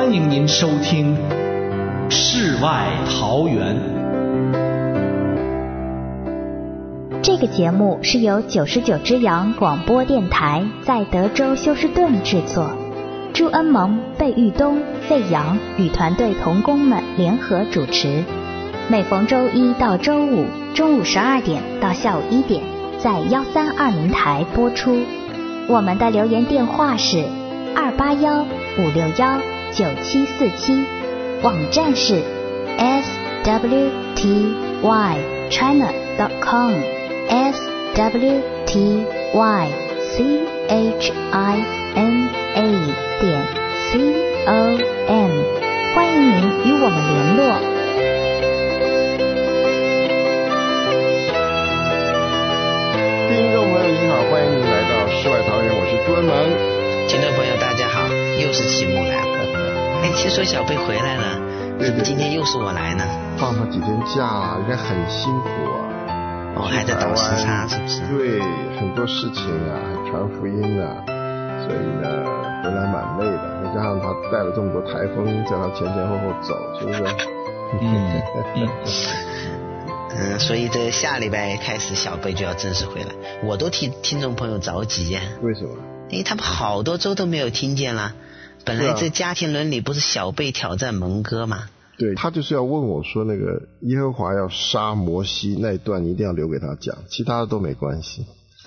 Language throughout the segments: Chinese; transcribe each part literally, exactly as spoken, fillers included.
欢迎您收听《世外桃源》。 这个节目是由九十九只羊广播电台在德州休斯顿制作，朱恩蒙、贝玉东、费扬与团队同工们联合主持。每逢周一到周五中午十二点到下午一点，在幺三二零台播出。我们的留言电话是二八幺五六幺九七四七，网站是 s w t y china dot com s w t y c h i n a 点 c o m， 欢迎您与我们联络。 听众朋友您好，欢迎您来到世外桃源，我是朱恩蒙。 听众朋友大家好，又是齐木兰。哎，听说小贝回来了，怎么今天又是我来呢？ 放了几天假，人家很辛苦啊。 哦，还在倒时差是不是？ 对，很多事情啊，还传福音啊，所以呢回来蛮累的。再加上他带了这么多台风在他前前后后走，是不是？ 嗯嗯。嗯，所以这下礼拜开始小贝就要正式回来，我都替听众朋友着急呀。 为什么？ 因为他们好多周都没有听见了。本来这家庭伦理不是小贝挑战蒙哥吗？ 对，他就是要问我说那个耶和华要杀摩西那一段，你一定要留给他讲，其他的都没关系。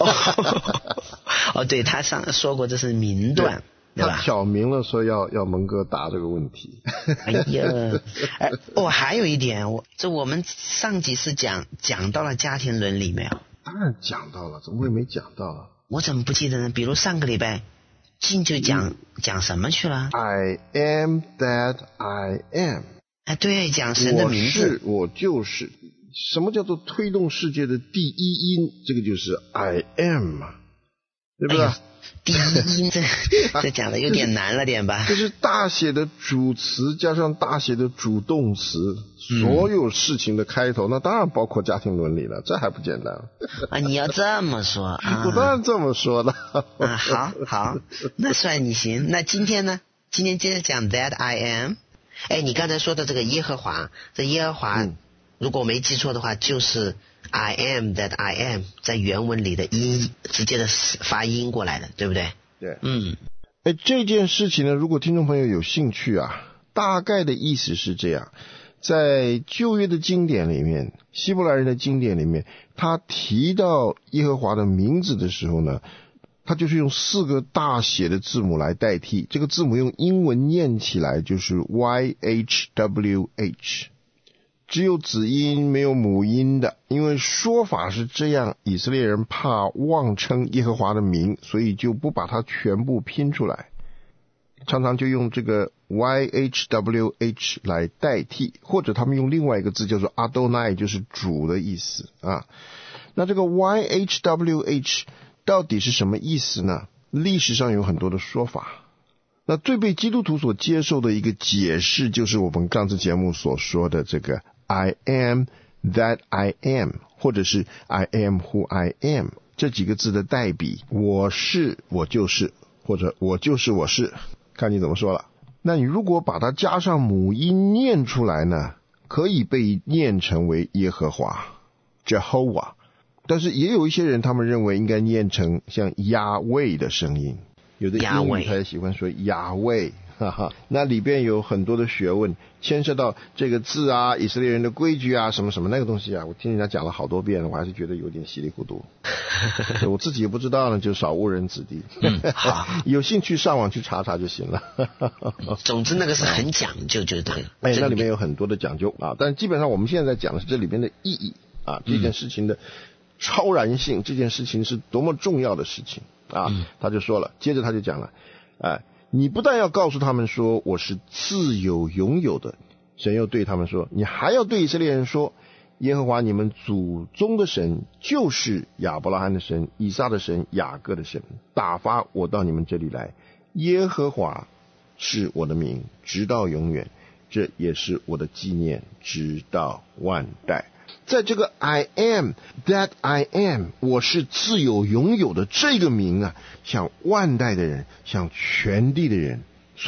哦，对，他上说过这是明段。对吧？ 他挑明了说要要蒙哥答这个问题。 哎呀，哎，哦，还有一点，我这我们上几次讲讲到了家庭伦理没有？ 当然讲到了，怎么会没讲到啊？ 我怎么不记得呢？比如上个礼拜进就讲、嗯、讲什么去了 ？I am that I am。 哎，对，讲神的名字。 我是，我就是。什么叫做推动世界的第一因？这个就是 I am 嘛，对不对？哎， 第一音这这讲的有点难了点吧？ 这是大写的主词加上大写的主动词，所有事情的开头，嗯、那当然包括家庭伦理了，这还不简单啊？你要这么说啊？ 我当然这么说的。 啊，好好，那算你行。那今天呢？今天接着讲 That I am。哎，你刚才说的这个耶和华，这耶和华，嗯、如果我没记错的话，就是。I am that I am 在原文里的音直接的发音过来的，对不对？ 对， 嗯， 哎，这件事情呢，如果听众朋友有兴趣啊，大概的意思是这样，在旧约的经典里面，希伯来人的经典里面，他提到耶和华的名字的时候呢，他就是用四个大写的字母来代替，这个字母用英文念起来就是 Y H W H。只有子音没有母音的，因为说法是这样，以色列人怕妄称耶和华的名，所以就不把它全部拼出来，常常就用这个 Y H W H 来代替，或者他们用另外一个字叫做 Adonai， 就是主的意思啊。那这个 Y H W H 到底是什么意思呢？历史上有很多的说法。那最被基督徒所接受的一个解释，就是我们上次节目所说的这个I am that I am， 或者是 I am who I am 这几个字的代笔，我是我就是，或者我就是我是，看你怎么说了。那你如果把它加上母音念出来呢，可以被念成为耶和华 Jehovah， 但是也有一些人他们认为应该念成像亚卫的声音，有的英语他也喜欢说亚卫，哈哈，那里边有很多的学问，牵涉到这个字啊，以色列人的规矩啊，什么什么那个东西啊，我听人家讲了好多遍了，我还是觉得有点稀里糊涂。我自己也不知道呢，就少误人子弟。 嗯，好， 有兴趣上网去查查就行了。 总之那个是很讲究，就对了。 哎，那里面有很多的讲究啊，但基本上我们现在讲的是这里边的意义啊，这件事情的超然性，这件事情是多么重要的事情啊。嗯、他就说了，接着他就讲了，哎。你不但要告诉他们说我是自有永有的，神又对他们说，你还要对以色列人说，耶和华你们祖宗的神就是亚伯拉罕的神、以撒的神、雅各的神，打发我到你们这里来，耶和华是我的名，直到永远，这也是我的纪念，直到万代。在这个 I am that I am， 我是自有拥有的这个名啊，向万代的人，向全地的人所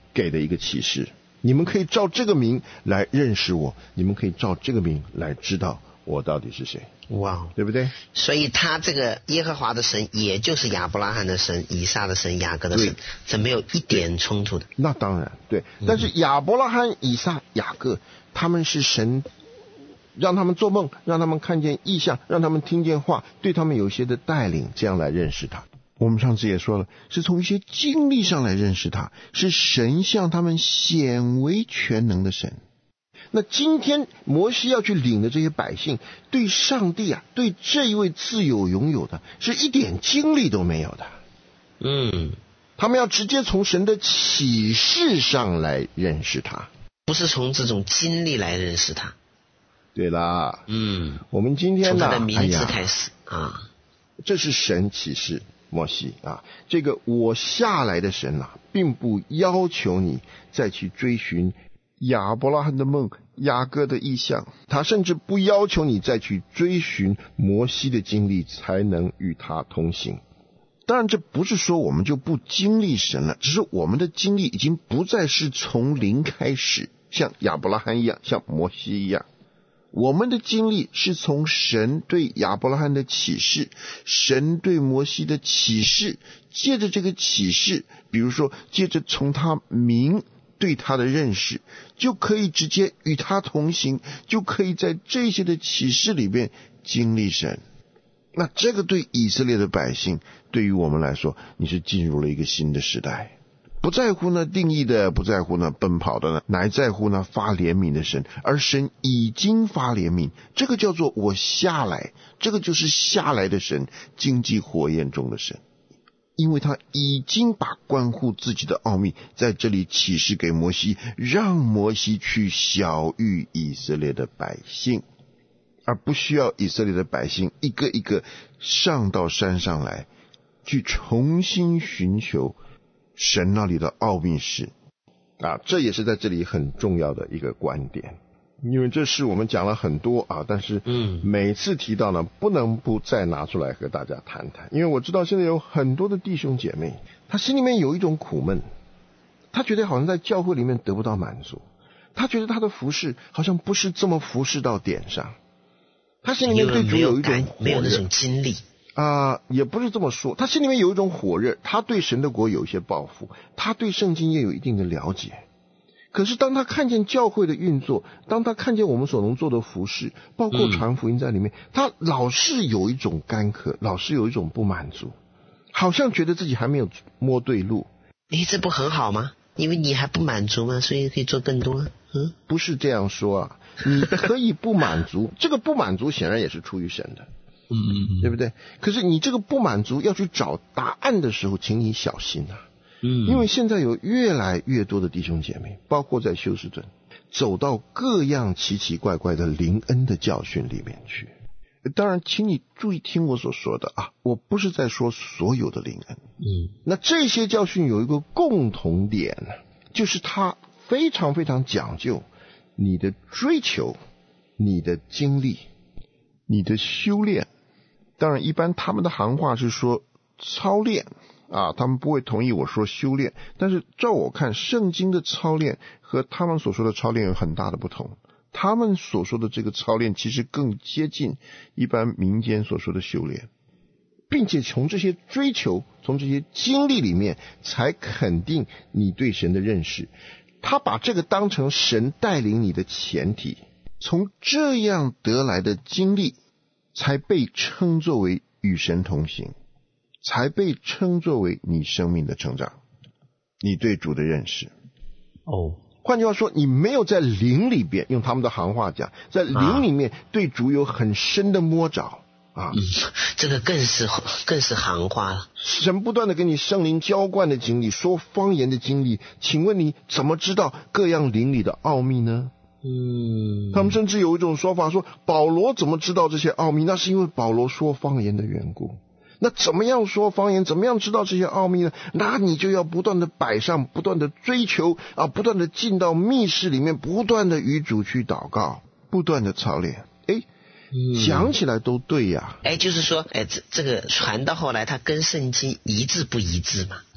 给的一个启示。你们可以照这个名来认识我，你们可以照这个名来知道我到底是谁。 哇， 对不对？ 所以他这个耶和华的神，也就是亚伯拉罕的神、以撒的神、雅各的神，这没有一点冲突的。 那当然对，但是亚伯拉罕、以撒、雅各，他们是神让他们做梦，让他们看见异象，让他们听见话，对他们有一些的带领，这样来认识他。我们上次也说了，是从一些经历上来认识他，是神向他们显为全能的神。那今天摩西要去领的这些百姓，对上帝啊，对这一位自有拥有的，是一点经历都没有的。 嗯， 他们要直接从神的启示上来认识他， 不是从这种经历来认识他。 对啦， 嗯， 我们今天呢， 从他的名字开始、 哎、 啊， 这是神启示摩西啊，这个我下来的神啊，并不要求你再去追寻亚伯拉罕的梦、雅各的意象，他甚至不要求你再去追寻摩西的经历才能与他同行。当然这不是说我们就不经历神了，只是我们的经历已经不再是从零开始，像亚伯拉罕一样，像摩西一样。我们的经历是从神对亚伯拉罕的启示，神对摩西的启示，借着这个启示，比如说借着从他名对他的认识，就可以直接与他同行，就可以在这些的启示里面经历神。那这个对以色列的百姓，对于我们来说，你是进入了一个新的时代，不在乎呢定义的，不在乎呢奔跑的呢，乃在乎呢发怜悯的神，而神已经发怜悯，这个叫做我下来，这个就是下来的神，荆棘火焰中的神，因为他已经把关乎自己的奥秘在这里启示给摩西，让摩西去晓谕以色列的百姓，而不需要以色列的百姓一个一个上到山上来去重新寻求神那里的奥秘事啊，这也是在这里很重要的一个观点。因为这是我们讲了很多啊，但是嗯，每次提到呢，不能不再拿出来和大家谈谈。因为我知道现在有很多的弟兄姐妹，他心里面有一种苦闷，他觉得好像在教会里面得不到满足，他觉得他的服事好像不是这么服事到点上，他心里面对主有一种火热， 没有那种经历啊、呃，也不是这么说，他心里面有一种火热，他对神的国有一些抱负，他对圣经也有一定的了解。可是当他看见教会的运作，当他看见我们所能做的服事，包括传福音在里面、嗯、他老是有一种干渴，老是有一种不满足，好像觉得自己还没有摸对路。 诶，这不很好吗？因为你还不满足吗？所以可以做更多。嗯， 不是这样说啊，你可以不满足这个不满足显然也是出于神的， 嗯嗯嗯， 对不对？可是你这个不满足要去找答案的时候，请你小心啊。嗯，因为现在有越来越多的弟兄姐妹，包括在休斯顿，走到各样奇奇怪怪的灵恩的教训里面去。当然请你注意听我所说的啊，我不是在说所有的灵恩。嗯，那这些教训有一个共同点，就是它非常非常讲究你的追求，你的经历，你的修炼。当然一般他们的行话是说操练啊，他们不会同意我说修炼，但是照我看，圣经的操练和他们所说的操练有很大的不同。他们所说的这个操练其实更接近一般民间所说的修炼，并且从这些追求，从这些经历里面才肯定你对神的认识。他把这个当成神带领你的前提，从这样得来的经历才被称作为与神同行，才被称作为你生命的成长，你对主的认识。哦，换句话说，你没有在灵里边，用他们的行话讲，在灵里面对主有很深的摸着啊、 嗯，这个更是更是行话了。 神不断的给你圣灵浇灌的经历，说方言的经历，请问你怎么知道各样灵里的奥秘呢？嗯，他们甚至有一种说法说，保罗怎么知道这些奥秘？那是因为保罗说方言的缘故。那怎么样说方言？怎么样知道这些奥秘呢？那你就要不断的摆上，不断的追求啊，不断的进到密室里面，不断的与主去祷告，不断的操练。诶，讲起来都对呀、 啊。哎，就是说，哎，这这个传到后来，它跟圣经一致不一致嘛？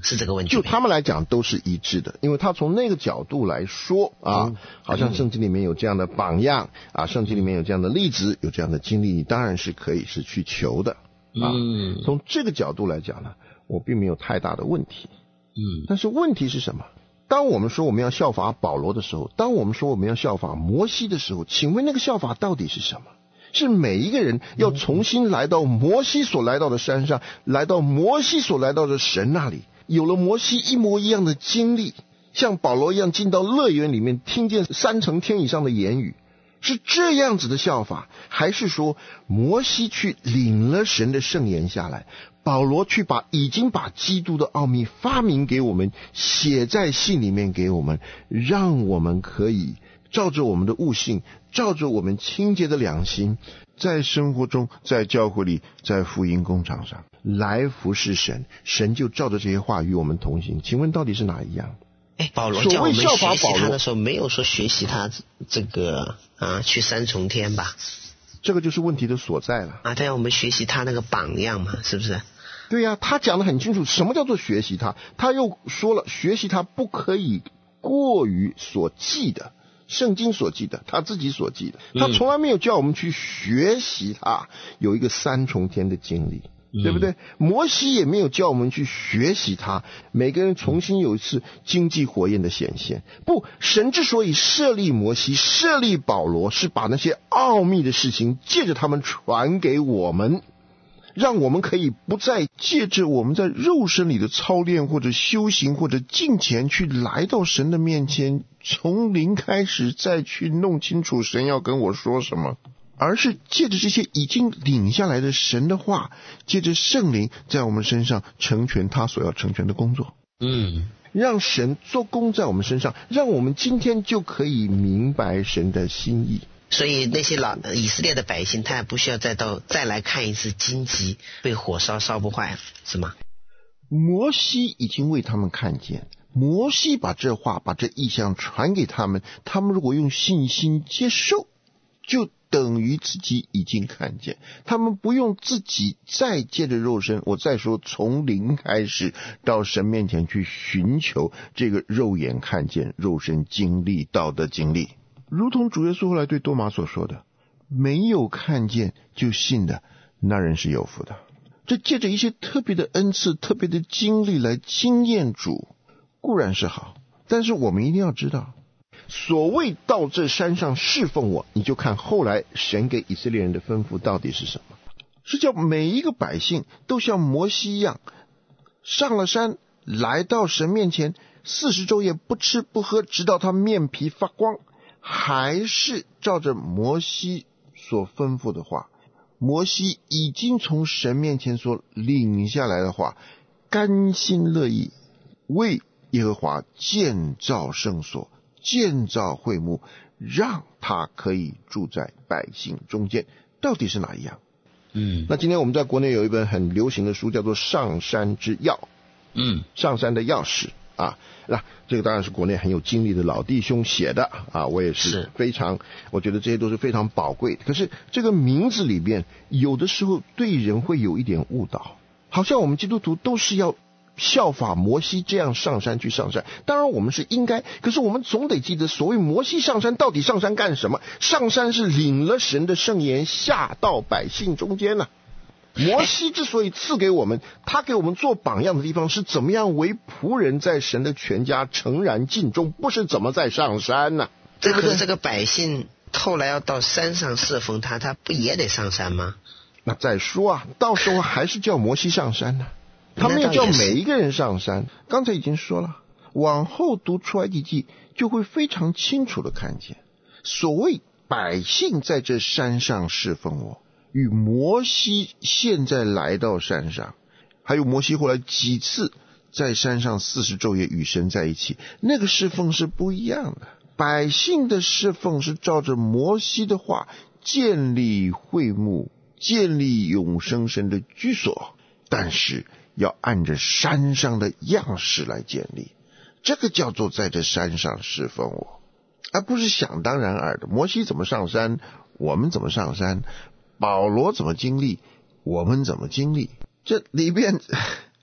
是这个问题。 就他们来讲都是一致的，因为他从那个角度来说啊， 嗯、 好像圣经里面有这样的榜样啊，圣经里面有这样的例子，有这样的经历，你当然是可以是去求的啊。 嗯， 从这个角度来讲呢，我并没有太大的问题。 嗯， 但是问题是什么？当我们说我们要效法保罗的时候，当我们说我们要效法摩西的时候，请问那个效法到底是什么？是每一个人要重新来到摩西所来到的山上，来到摩西所来到的神那里，有了摩西一模一样的经历，像保罗一样进到乐园里面，听见三层天以上的言语，是这样子的效法，还是说摩西去领了神的圣言下来，保罗去把已经把基督的奥秘发明给我们，写在信里面给我们，让我们可以照着我们的悟性，照着我们清洁的良心，在生活中，在教会里，在福音工厂上来服侍神，神就照着这些话与我们同行。请问到底是哪一样？ 哎，保罗叫我们学习他的时候，没有说学习他这个啊去三重天吧？ 这个就是问题的所在了啊！他要我们学习他那个榜样嘛，是不是？ 对呀、啊，他讲得很清楚，什么叫做学习他？他又说了，学习他不可以过于所记的，圣经所记的，他自己所记的，他从来没有叫我们去学习他有一个三重天的经历。对不对？摩西也没有叫我们去学习他，每个人重新有一次经济火焰的显现。不，神之所以设立摩西，设立保罗，是把那些奥秘的事情借着他们传给我们，让我们可以不再借着我们在肉身里的操练或者修行或者敬虔去来到神的面前，从零开始再去弄清楚神要跟我说什么，而是借着这些已经领下来的神的话，借着圣灵在我们身上成全他所要成全的工作。 嗯， 让神做工在我们身上，让我们今天就可以明白神的心意。 所以那些老以色列的百姓，他也不需要再到再来看一次荆棘被火烧烧不坏，是吗？ 摩西已经为他们看见，摩西把这话把这意象传给他们，他们如果用信心接受，就等于自己已经看见，他们不用自己再借着肉身，我再说从零开始到神面前去寻求这个肉眼看见肉身经历到的经历。如同主耶稣后来对多马所说的，没有看见就信的，那人是有福的。这借着一些特别的恩赐，特别的经历来经验主固然是好，但是我们一定要知道，所谓到这山上侍奉我，你就看后来神给以色列人的吩咐到底是什么，是叫每一个百姓都像摩西一样上了山，来到神面前四十昼夜不吃不喝，直到他面皮发光，还是照着摩西所吩咐的话，摩西已经从神面前所领下来的话，甘心乐意为耶和华建造圣所，建造会幕，让他可以住在百姓中间，到底是哪一样？ 嗯， 那今天我们在国内有一本很流行的书，叫做《上山之钥》， 嗯， 上山的钥匙啊，那这个当然是国内很有经历的老弟兄写的啊，我也是非常，我觉得这些都是非常宝贵的。可是这个名字里边，有的时候对人会有一点误导，好像我们基督徒都是要效法摩西这样上山去上山，当然我们是应该，可是我们总得记得，所谓摩西上山到底上山干什么？上山是领了神的圣言下到百姓中间呢、啊。摩西之所以赐给我们，他给我们做榜样的地方是怎么样为仆人在神的全家诚然尽忠，不是怎么在上山呢、啊？ 这可是这个百姓后来要到山上侍奉他，他不也得上山吗？ 那再说啊，到时候还是叫摩西上山呢、啊，他没有叫每一个人上山。刚才已经说了，往后读出埃及记就会非常清楚的看见，所谓百姓在这山上侍奉我，与摩西现在来到山上，还有摩西后来几次在山上四十昼夜与神在一起，那个侍奉是不一样的。百姓的侍奉是照着摩西的话建立会幕，建立永生神的居所，但是要按着山上的样式来建立，这个叫做在这山上侍奉我，而不是想当然耳的。摩西怎么上山，我们怎么上山；保罗怎么经历，我们怎么经历。这里边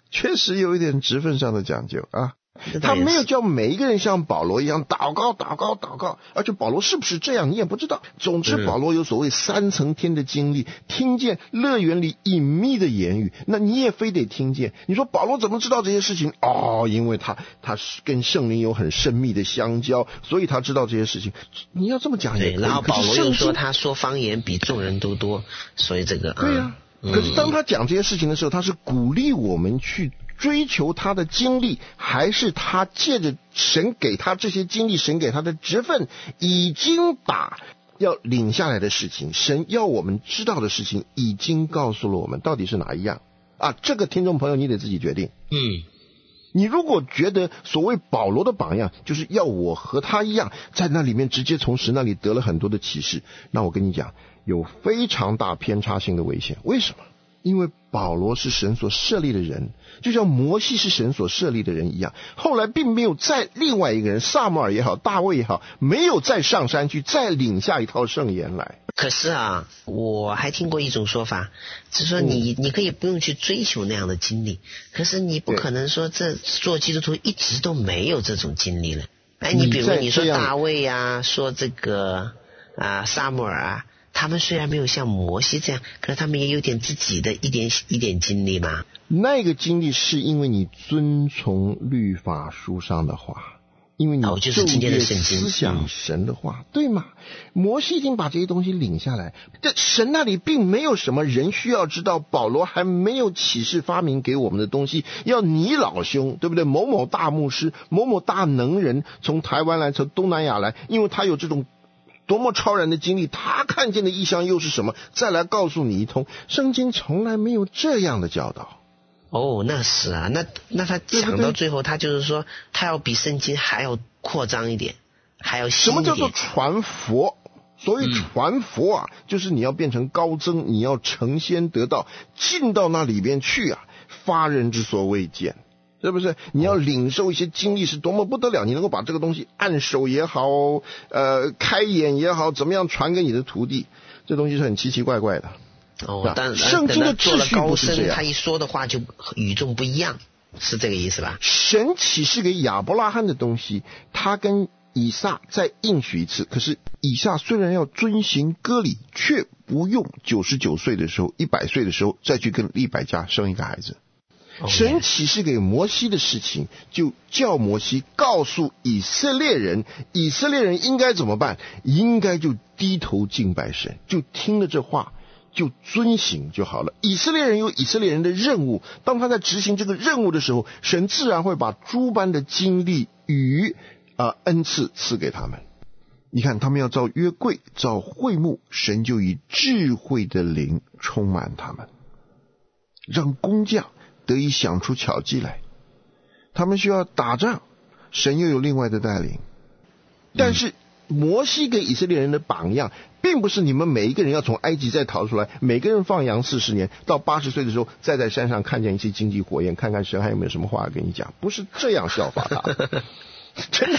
确实有一点职分上的讲究啊。他他没有叫每一个人像保罗一样祷告祷告祷告，而且保罗是不是这样你也不知道。总之保罗有所谓三层天的经历，听见乐园里隐秘的言语，那你也非得听见。你说保罗怎么知道这些事情？哦，因为他他是跟圣灵有很深密的相交，所以他知道这些事情。你要这么讲也可以。 对，然后保罗又说他说方言比众人都多，所以这个对呀、啊嗯。可是当他讲这些事情的时候，他是鼓励我们去追求他的经历，还是他借着神给他这些经历，神给他的职分，已经把要领下来的事情，神要我们知道的事情，已经告诉了我们，到底是哪一样啊？这个听众朋友你得自己决定。 嗯， 你如果觉得所谓保罗的榜样就是要我和他一样，在那里面直接从神那里得了很多的启示，那我跟你讲，有非常大偏差性的危险。为什么？因为保罗是神所设立的人，就像摩西是神所设立的人一样，后来并没有再另外一个人，撒母耳也好，大卫也好，没有再上山去再领下一套圣言来。 可是啊，我还听过一种说法，就是说你、嗯、你可以不用去追求那样的经历，可是你不可能说这做基督徒一直都没有这种经历了。哎，你比如你说大卫啊，说这个啊撒母耳啊，他们虽然没有像摩西这样，可是他们也有点自己的一点一点经历嘛。 那个经历是因为你遵从律法书上的话，因为你昼夜思想神的话，对吗？摩西已经把这些东西领下来，这神那里并没有什么人需要知道，保罗还没有启示发明给我们的东西，要你老兄，对不对？某某大牧师，某某大能人从台湾来，从东南亚来，因为他有这种多么超然的经历，他看见的异象又是什么？再来告诉你一通，圣经从来没有这样的教导。 哦，那是啊，那那他讲到最后，他就是说，他要比圣经还要扩张一点，还要新一点。 什么叫做传佛？所谓传佛啊、嗯，就是你要变成高僧，你要成仙得道，进到那里边去啊，发人之所未见。是不是？你要领受一些经历是多么不得了，你能够把这个东西按手也好，呃，开眼也好，怎么样传给你的徒弟，这东西是很奇奇怪怪的。 哦，但圣经的秩序不是这样， 他一说的话就与众不一样，是这个意思吧？ 神启示给亚伯拉罕的东西，他跟以撒再应许一次，可是以撒虽然要遵行割礼，却不用九十九岁的时候、一百岁的时候再去跟利百加生一个孩子。神启示给摩西的事情，就叫摩西告诉以色列人，以色列人应该怎么办？应该就低头敬拜神，就听了这话就遵行就好了。以色列人有以色列人的任务，当他在执行这个任务的时候，神自然会把诸般的经历与、呃、恩赐赐给他们。你看他们要造约柜，造会幕，神就以智慧的灵充满他们，让工匠得以想出巧计来。他们需要打仗，神又有另外的带领。但是摩西给以色列人的榜样，并不是你们每一个人要从埃及再逃出来，每个人放羊四十年，到八十岁的时候再在山上看见一些荆棘火焰，看看神还有没有什么话跟你讲，不是这样效法他的。真的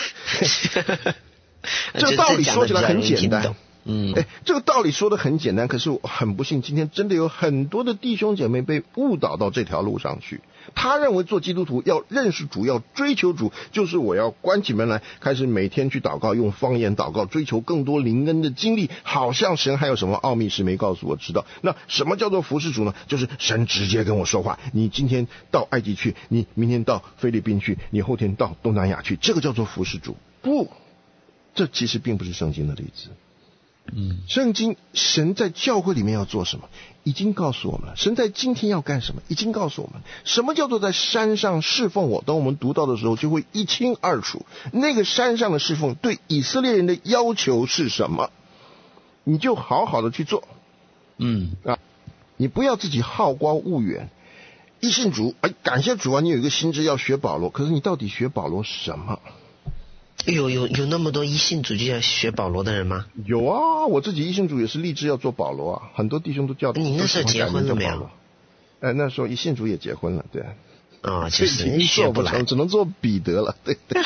这个道理说起来很简单， 嗯， 哎，这个道理说的很简单，可是我很不幸，今天真的有很多的弟兄姐妹被误导到这条路上去。他认为做基督徒要认识主，要追求主，就是我要关起门来开始每天去祷告，用方言祷告，追求更多灵恩的经历，好像神还有什么奥秘是没告诉我知道。那什么叫做服侍主呢？就是神直接跟我说话，你今天到埃及去，你明天到菲律宾去，你后天到东南亚去，这个叫做服侍主。不，这其实并不是圣经的例子。 嗯， 圣经神在教会里面要做什么已经告诉我们了，神在今天要干什么已经告诉我们。什么叫做在山上侍奉我，等我们读到的时候就会一清二楚。那个山上的侍奉对以色列人的要求是什么，你就好好的去做。 嗯啊，你不要自己好高骛远。一信主，哎，感谢主啊，你有一个心志要学保罗，可是你到底学保罗什么？ 有有有那么多一信主就要学保罗的人吗？ 有啊，我自己一信主也是立志要做保罗啊，很多弟兄都叫。 你那时候结婚了没有？ 哎，那时候一信主也结婚了，对。 啊、哦，就是你做不成，只能做彼得了，对对。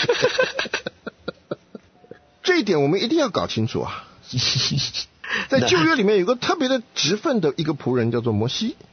这一点我们一定要搞清楚啊。在旧约里面有个特别的职分的一个仆人叫做摩西。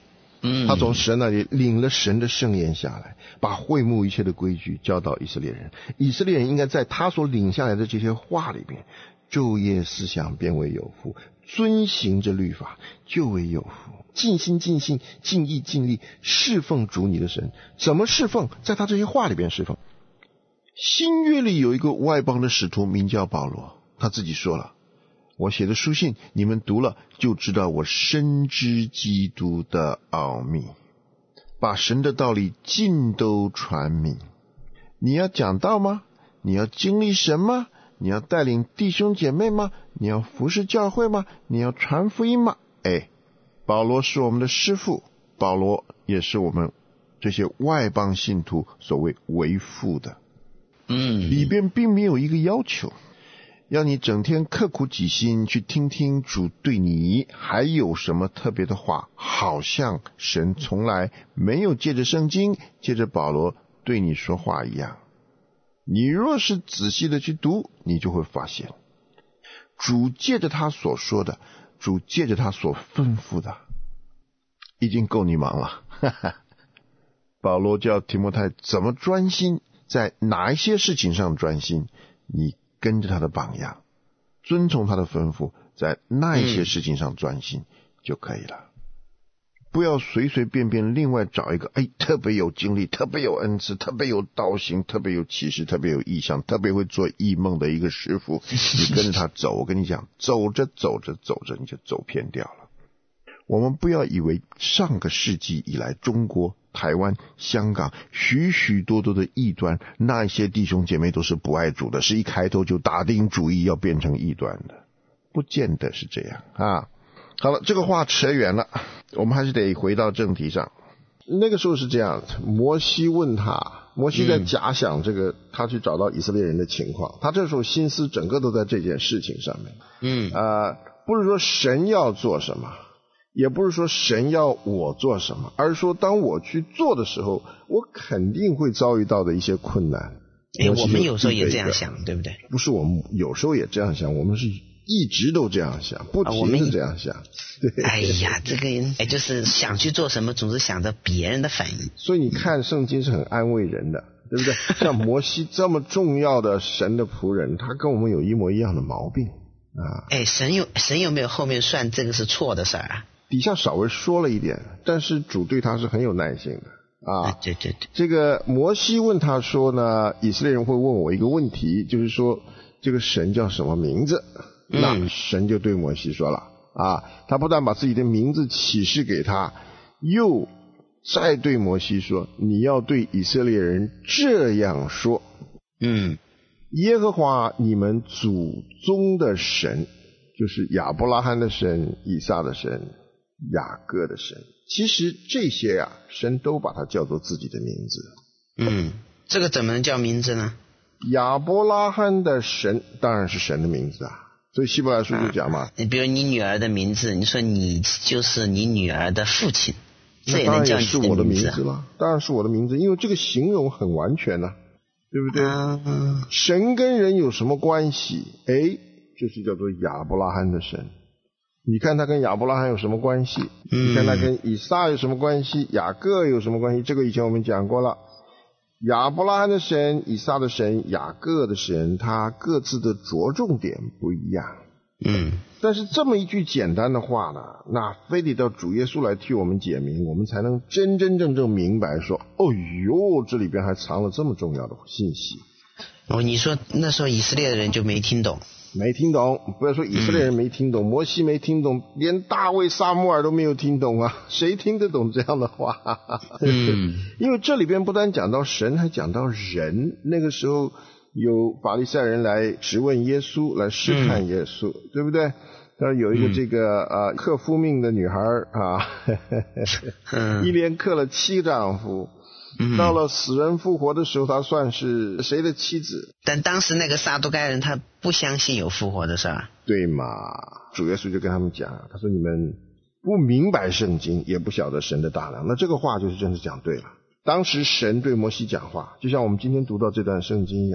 嗯， 他从神那里领了神的圣言下来，把会幕一切的规矩教导以色列人。以色列人应该在他所领下来的这些话里面，昼夜思想，便为有福；遵行这律法，就为有福。尽心尽性尽意尽力侍奉主你的神。怎么侍奉？在他这些话里边侍奉。新约里有一个外邦的使徒名叫保罗，他自己说了，我写的书信你们读了就知道我深知基督的奥秘，把神的道理尽都传明。你要讲道吗？你要经历神吗？你要带领弟兄姐妹吗？你要服侍教会吗？你要传福音吗？哎，保罗是我们的师父，保罗也是我们这些外邦信徒所谓为父的。 嗯， 里边并没有一个要求要你整天刻苦己心去听听主对你还有什么特别的话，好像神从来没有借着圣经借着保罗对你说话一样。你若是仔细的去读，你就会发现主借着他所说的，主借着他所吩咐的，已经够你忙了。保罗叫提摩太怎么专心，在哪一些事情上专心，你跟着他的榜样，遵从他的吩咐，在那一些事情上专心就可以了。嗯，不要随随便便另外找一个哎，特别有经历，特别有恩赐，特别有道行，特别有启示，特别有异象，特别会做异梦的一个师傅，你跟着他走，我跟你讲，走着走着走着你就走偏掉了。我们不要以为上个世纪以来中国台湾香港许许多多的异端，那一些弟兄姐妹都是不爱主的，是一开头就打定主意要变成异端的，不见得是这样啊。好了，这个话扯远了，我们还是得回到正题上。那个时候是这样，摩西问他，摩西在假想这个、嗯、他去找到以色列人的情况，他这时候心思整个都在这件事情上面。嗯，呃，不是说神要做什么，也不是说神要我做什么，而是说当我去做的时候，我肯定会遭遇到的一些困难。 哎，我们有时候也这样想，对不对？ 不是我们有时候也这样想，我们是一直都这样想，不停地这样想。对， 哎呀，这个人哎，就是想去做什么，总是想着别人的反应。 所以你看圣经是很安慰人的，对不对？像摩西这么重要的神的仆人，他跟我们有一模一样的毛病啊。 哎，神有神有没有后面算这个是错的事儿啊？ 底下稍微说了一点，但是主对他是很有耐心的啊。 啊对对对。这个摩西问他说呢，以色列人会问我一个问题，就是说这个神叫什么名字？嗯、那神就对摩西说了啊，他不但把自己的名字启示给他，又再对摩西说，你要对以色列人这样说，嗯，耶和华你们祖宗的神，就是亚伯拉罕的神，以撒的神，雅各的神。其实这些呀、啊，神都把它叫做自己的名字。 嗯，这个怎么能叫名字呢？ 亚伯拉罕的神当然是神的名字啊。所以希伯来书就讲嘛、啊， 你比如你女儿的名字，你说你就是你女儿的父亲，这也能叫你的名字啊？ 当然是我的名字了，当然是我的名字，因为这个形容很完全啊，对不对？ 嗯、 神跟人有什么关系？哎，就是叫做亚伯拉罕的神。你看他跟亚伯拉罕有什么关系？嗯、你看他跟以撒有什么关系？雅各有什么关系？这个以前我们讲过了。亚伯拉罕的神、以撒的神、雅各的神，他各自的着重点不一样。 嗯， 但是这么一句简单的话呢，那非得到主耶稣来替我们解明，我们才能真真正正明白说，哦哟，这里边还藏了这么重要的信息。 哦，你说那时候以色列的人就没听懂？ 没听懂，不要说以色列人没听懂，嗯、摩西没听懂，连大卫、撒母耳都没有听懂啊！谁听得懂这样的话？嗯，因为这里边不单讲到神，还讲到人。那个时候有法利赛人来质问耶稣，来试探耶稣，嗯、对不对？但是有一个这个啊、呃、克夫命的女孩啊，嗯、一连克了七个丈夫。嗯、到了死人复活的时候，他算是谁的妻子？ 但当时那个撒都该人他不相信有复活的事儿， 对嘛？主耶稣就跟他们讲，他说你们不明白圣经，也不晓得神的大能。那这个话就是真是讲对了。当时神对摩西讲话，就像我们今天读到这段圣经一样，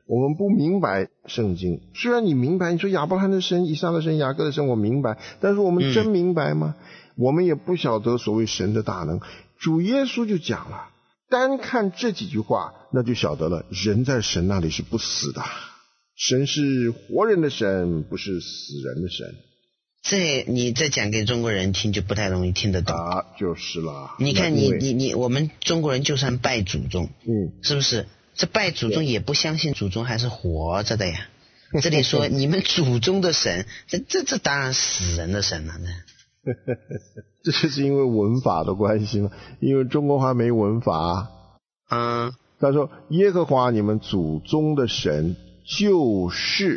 我们不明白圣经。虽然你明白，你说亚伯拉罕的神、以撒的神、雅各的神，我明白，但是我们真明白吗？嗯、我们也不晓得所谓神的大能。主耶稣就讲了，单看这几句话，那就晓得了，人在神那里是不死的，神是活人的神，不是死人的神。 这你再讲给中国人听就不太容易听得懂啊，就是了。 你看你你你，我们中国人就算拜祖宗，嗯，是不是？这拜祖宗也不相信祖宗还是活着的呀。这里说你们祖宗的神，这这这当然死人的神了呢。 这就是因为文法的关系嘛，因为中国话没文法。 嗯， 他说耶和华你们祖宗的神就是。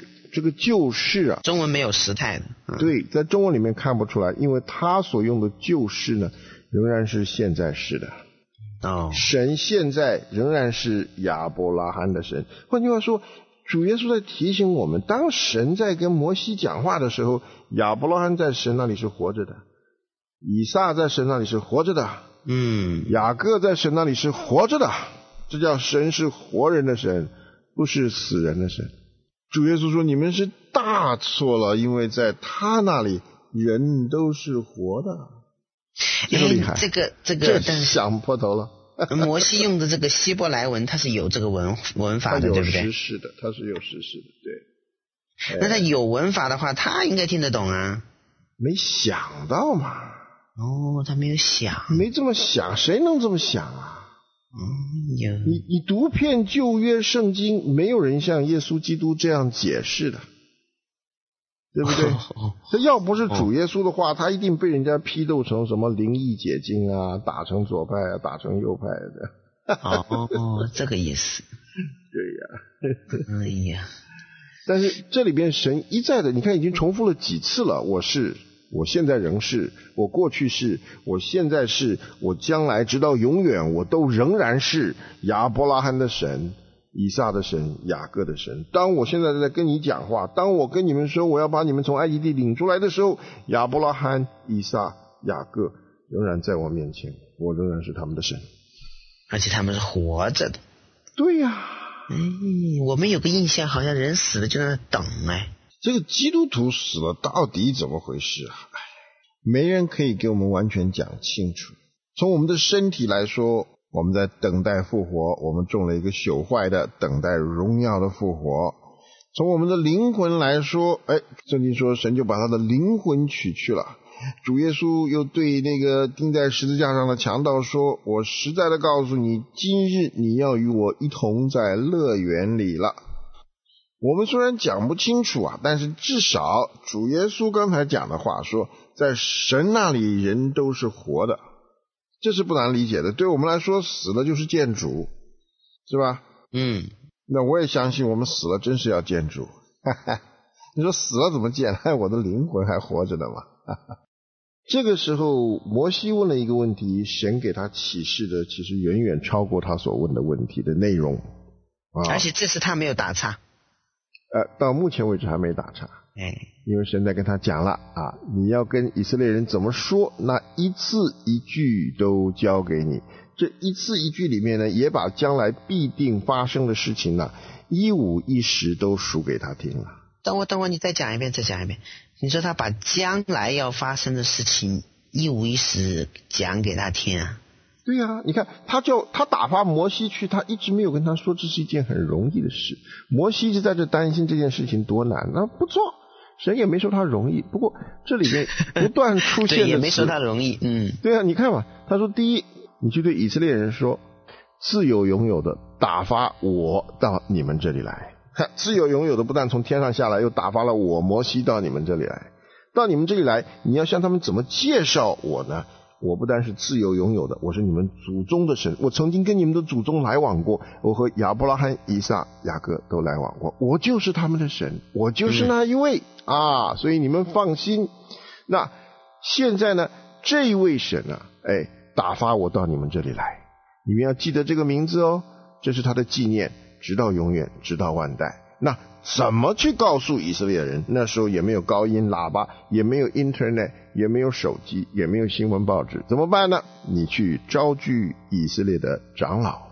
这个就是啊， 中文没有时态的、 嗯、对，在中文里面看不出来，因为他所用的就是呢仍然是现在式的。 哦， 神现在仍然是亚伯拉罕的神。换句话说，主耶稣在提醒我们，当神在跟摩西讲话的时候，亚伯拉罕在神那里是活着的，以撒在神那里是活着的， 嗯， 雅各在神那里是活着的，这叫神是活人的神，不是死人的神。主耶稣说你们是大错了，因为在他那里人都是活的。这个厉害， 这个这个这想破头了。 摩西用的这个希伯来文它是有这个文文法的，对不对？ 有实事的，它是有实事的，对。 那他有文法的话他应该听得懂啊。 没想到嘛。 哦，他没有想。 没这么想，谁能这么想啊？ 嗯，有你你读遍旧约圣经，没有人像耶稣基督这样解释的，对不对？这、哦、要不是主耶稣的话、哦，他一定被人家批斗成什么灵异解经啊，打成左派啊，打成右派的。 哦哦，这个意思。 对呀。哎呀， 但是这里边神一再的，你看已经重复了几次了，我是。我现在仍是，我过去是，我现在是，我将来直到永远，我都仍然是亚伯拉罕的神、以撒的神、雅各的神。当我现在在跟你讲话，当我跟你们说我要把你们从埃及地领出来的时候，亚伯拉罕、以撒、雅各仍然在我面前，我仍然是他们的神， 而且他们是活着的。 对呀、啊， 嗯，我们有个印象，好像人死了就在那等哎。 这个基督徒死了到底怎么回事啊？没人可以给我们完全讲清楚。从我们的身体来说，我们在等待复活，我们中了一个朽坏的，等待荣耀的复活。从我们的灵魂来说，哎，圣经说神就把他的灵魂取去了。主耶稣又对那个钉在十字架上的强盗说，我实在的告诉你，今日你要与我一同在乐园里了。我们虽然讲不清楚啊，但是至少主耶稣刚才讲的话说，在神那里人都是活的，这是不难理解的。对我们来说，死了就是见主，是吧？ 嗯， 那我也相信我们死了真是要见主。哈哈，你说死了怎么见？我的灵魂还活着的嘛。哈哈，这个时候摩西问了一个问题，神给他启示的其实远远超过他所问的问题的内容、啊、 而且这次他没有打岔。 呃，到目前为止还没打岔， 哎， 因为神在跟他讲了啊，你要跟以色列人怎么说，那一字一句都交给你。这一字一句里面呢，也把将来必定发生的事情呢，一五一十都数给他听了。 等我等我，你再讲一遍，再讲一遍。你说他把将来要发生的事情一五一十讲给他听啊？ 对啊，你看他就他打发摩西去，他一直没有跟他说这是一件很容易的事。摩西一直在这担心这件事情多难，那不做，神也没说他容易。不过这里面不断出现的对，也没说他容易。嗯， 对啊，你看嘛，他说第一，你去对以色列人说，自有永有的打发我到你们这里来。自有永有的不但从天上下来，又打发了我摩西到你们这里来。到你们这里来，你要向他们怎么介绍我呢？我不但是自由拥有的，我是你们祖宗的神，我曾经跟你们的祖宗来往过，我和亚伯拉罕、以撒、雅各都来往过，我就是他们的神，我就是那一位、嗯、啊，所以你们放心。那现在呢，这一位神啊，哎，打发我到你们这里来，你们要记得这个名字哦，这是他的纪念，直到永远，直到万代。那怎么去告诉以色列人？那时候也没有高音喇叭，也没有 internet， 也没有手机，也没有新闻报纸，怎么办呢？你去招聚以色列的长老。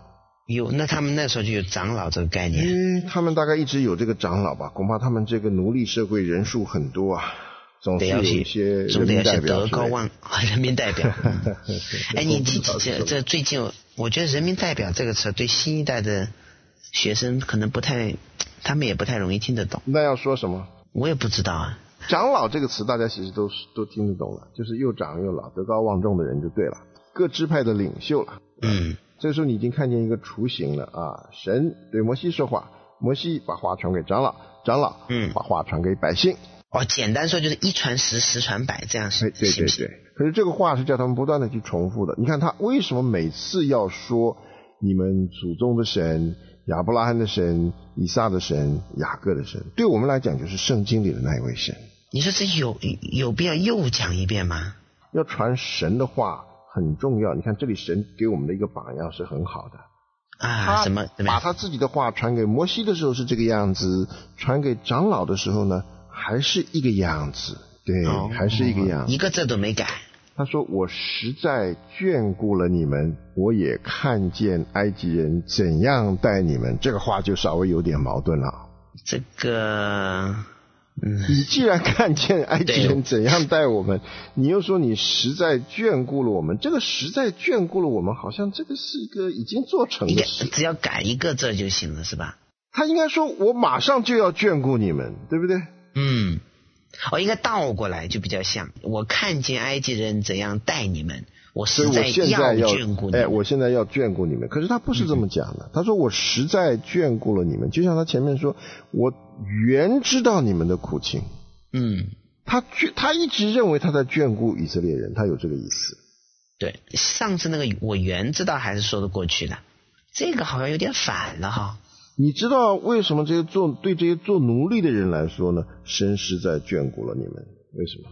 有，那他们那时候就有长老这个概念。 嗯，他们大概一直有这个长老吧，恐怕他们这个奴隶社会人数很多啊，总是有一些人民代表。 德高望人民代表。哎，你这这最近，我觉得人民代表这个词对新一代的学生可能不太，他们也不太容易听得懂。 那要说什么？ 我也不知道啊。 长老这个词大家其实都都听得懂了，就是又长又老德高望重的人就对了，各支派的领袖了。 嗯， 这个时候你已经看见一个雏形了啊！神对摩西说话，摩西把话传给长老，长老嗯把话传给百姓。 哦，简单说就是一传十，十传百，这样是。 对对对对。可是这个话是叫他们不断的去重复的。你看他为什么每次要说你们祖宗的神、亚伯拉罕的神、以撒的神、雅各的神，对我们来讲就是圣经里的那一位神。 你说这有有必要又讲一遍吗？ 要传神的话很重要。你看这里神给我们的一个榜样是很好的啊。什么？ 把他自己的话传给摩西的时候是这个样子，传给长老的时候呢还是一个样子。对、哦、还是一个样子、 哦、一个字都没改。 他说我实在眷顾了你们，我也看见埃及人怎样待你们。这个话就稍微有点矛盾了。 这个嗯， 你既然看见埃及人怎样待我们，你又说你实在眷顾了我们，这个实在眷顾了我们好像这个是一个已经做成的事， 只要改一个字就行了是吧？ 他应该说我马上就要眷顾你们，对不对？ 嗯，哦，应该倒过来就比较像，我看见埃及人怎样待你们，我实在要眷顾你们。 哎，我现在要眷顾你们。可是他不是这么讲的、嗯、他说我实在眷顾了你们，就像他前面说我原知道你们的苦情。 嗯， 他他一直认为他在眷顾以色列人，他有这个意思。 对，上次那个我原知道还是说得过去的，这个好像有点反了哈。 你知道为什么这些做对这些做奴隶的人来说呢，神实在眷顾了你们？为什么？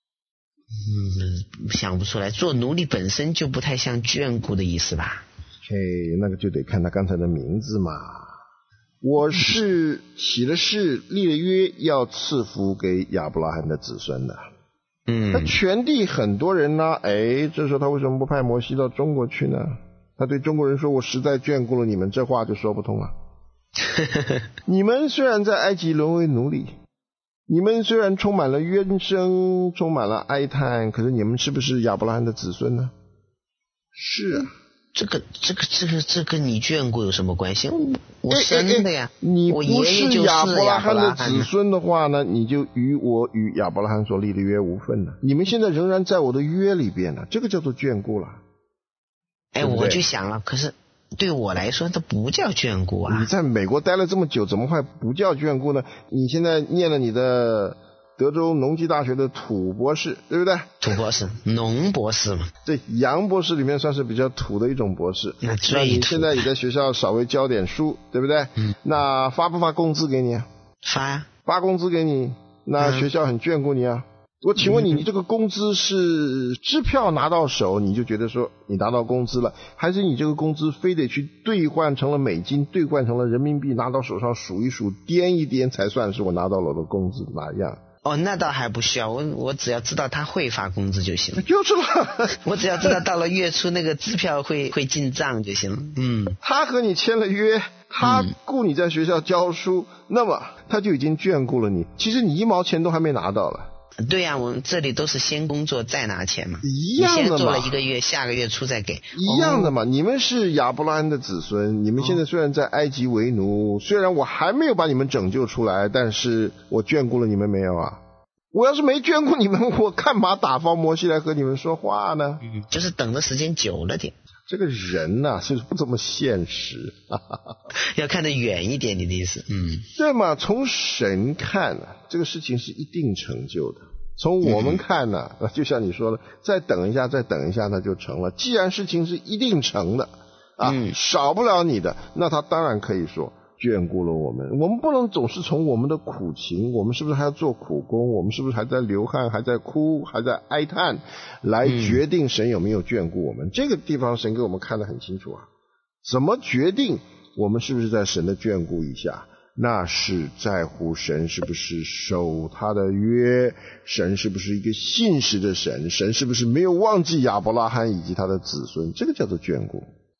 嗯，想不出来。做奴隶本身就不太像眷顾的意思吧？ 嘿，那个就得看他刚才的名字嘛。我是起了誓立了约，要赐福给亚伯拉罕的子孙的。 嗯， 那全地很多人呢，哎，这时候他为什么不派摩西到中国去呢？他对中国人说我实在眷顾了你们，这话就说不通了。你们虽然在埃及沦为奴隶，你们虽然充满了冤声，充满了哀叹，可是你们是不是亚伯拉罕的子孙呢？是啊。 这个这个这个这跟你眷顾有什么关系？我生的呀， 你不是亚伯拉罕的子孙的话呢，你就与我与亚伯拉罕所立的约无分了。你们现在仍然在我的约里边呢，这个叫做眷顾了。 哎，我就想了，可是对我来说这不叫眷顾啊。 你在美国待了这么久，怎么会不叫眷顾呢？你现在念了你的德州农技大学的土博士，对不对？ 土博士，农博士嘛。 对，洋博士里面算是比较土的一种博士。 那最土。 那你现在也在学校稍微教点书，对不对？ 嗯。 那发不发工资给你啊？ 发呀。 发工资给你，那学校很眷顾你啊。嗯，我请问你，你这个工资是支票拿到手你就觉得说你拿到工资了，还是你这个工资非得去兑换成了美金，兑换成了人民币，拿到手上数一数掂一掂才算是我拿到了我的工资哪样？ 哦，那倒还不需要，我我只要知道他会发工资就行了。 就是了， 我只要知道到了月初那个支票会会进账就行了。嗯， 他和你签了约，他雇你在学校教书，嗯，那么他就已经眷顾了你。其实你一毛钱都还没拿到了。 对呀，啊，我们这里都是先工作再拿钱嘛， 一样的嘛。 你先做了一个月，下个月初再给， 一样的嘛。哦，你们是亚伯拉罕的子孙，你们现在虽然在埃及为奴，哦，虽然我还没有把你们拯救出来，但是我眷顾了你们没有啊？我要是没眷顾你们，我干嘛打发摩西来和你们说话呢？ 嗯，就是等的时间久了点。 这个人呐，啊，是不怎么现实， 要看得远一点，你的意思？嗯， 对嘛？从神看啊，这个事情是一定成就的。从我们看呢，嗯，就像你说的，再等一下，再等一下，那就成了。既然事情是一定成的啊，嗯，少不了你的，那他当然可以说眷顾了我们。我们不能总是从我们的苦情，我们是不是还要做苦工，我们是不是还在流汗，还在哭，还在哀叹，来决定神有没有眷顾我们。嗯，这个地方神给我们看得很清楚啊。怎么决定我们是不是在神的眷顾以下？那是在乎神是不是守他的约，神是不是一个信实的神，神是不是没有忘记亚伯拉罕以及他的子孙，这个叫做眷顾。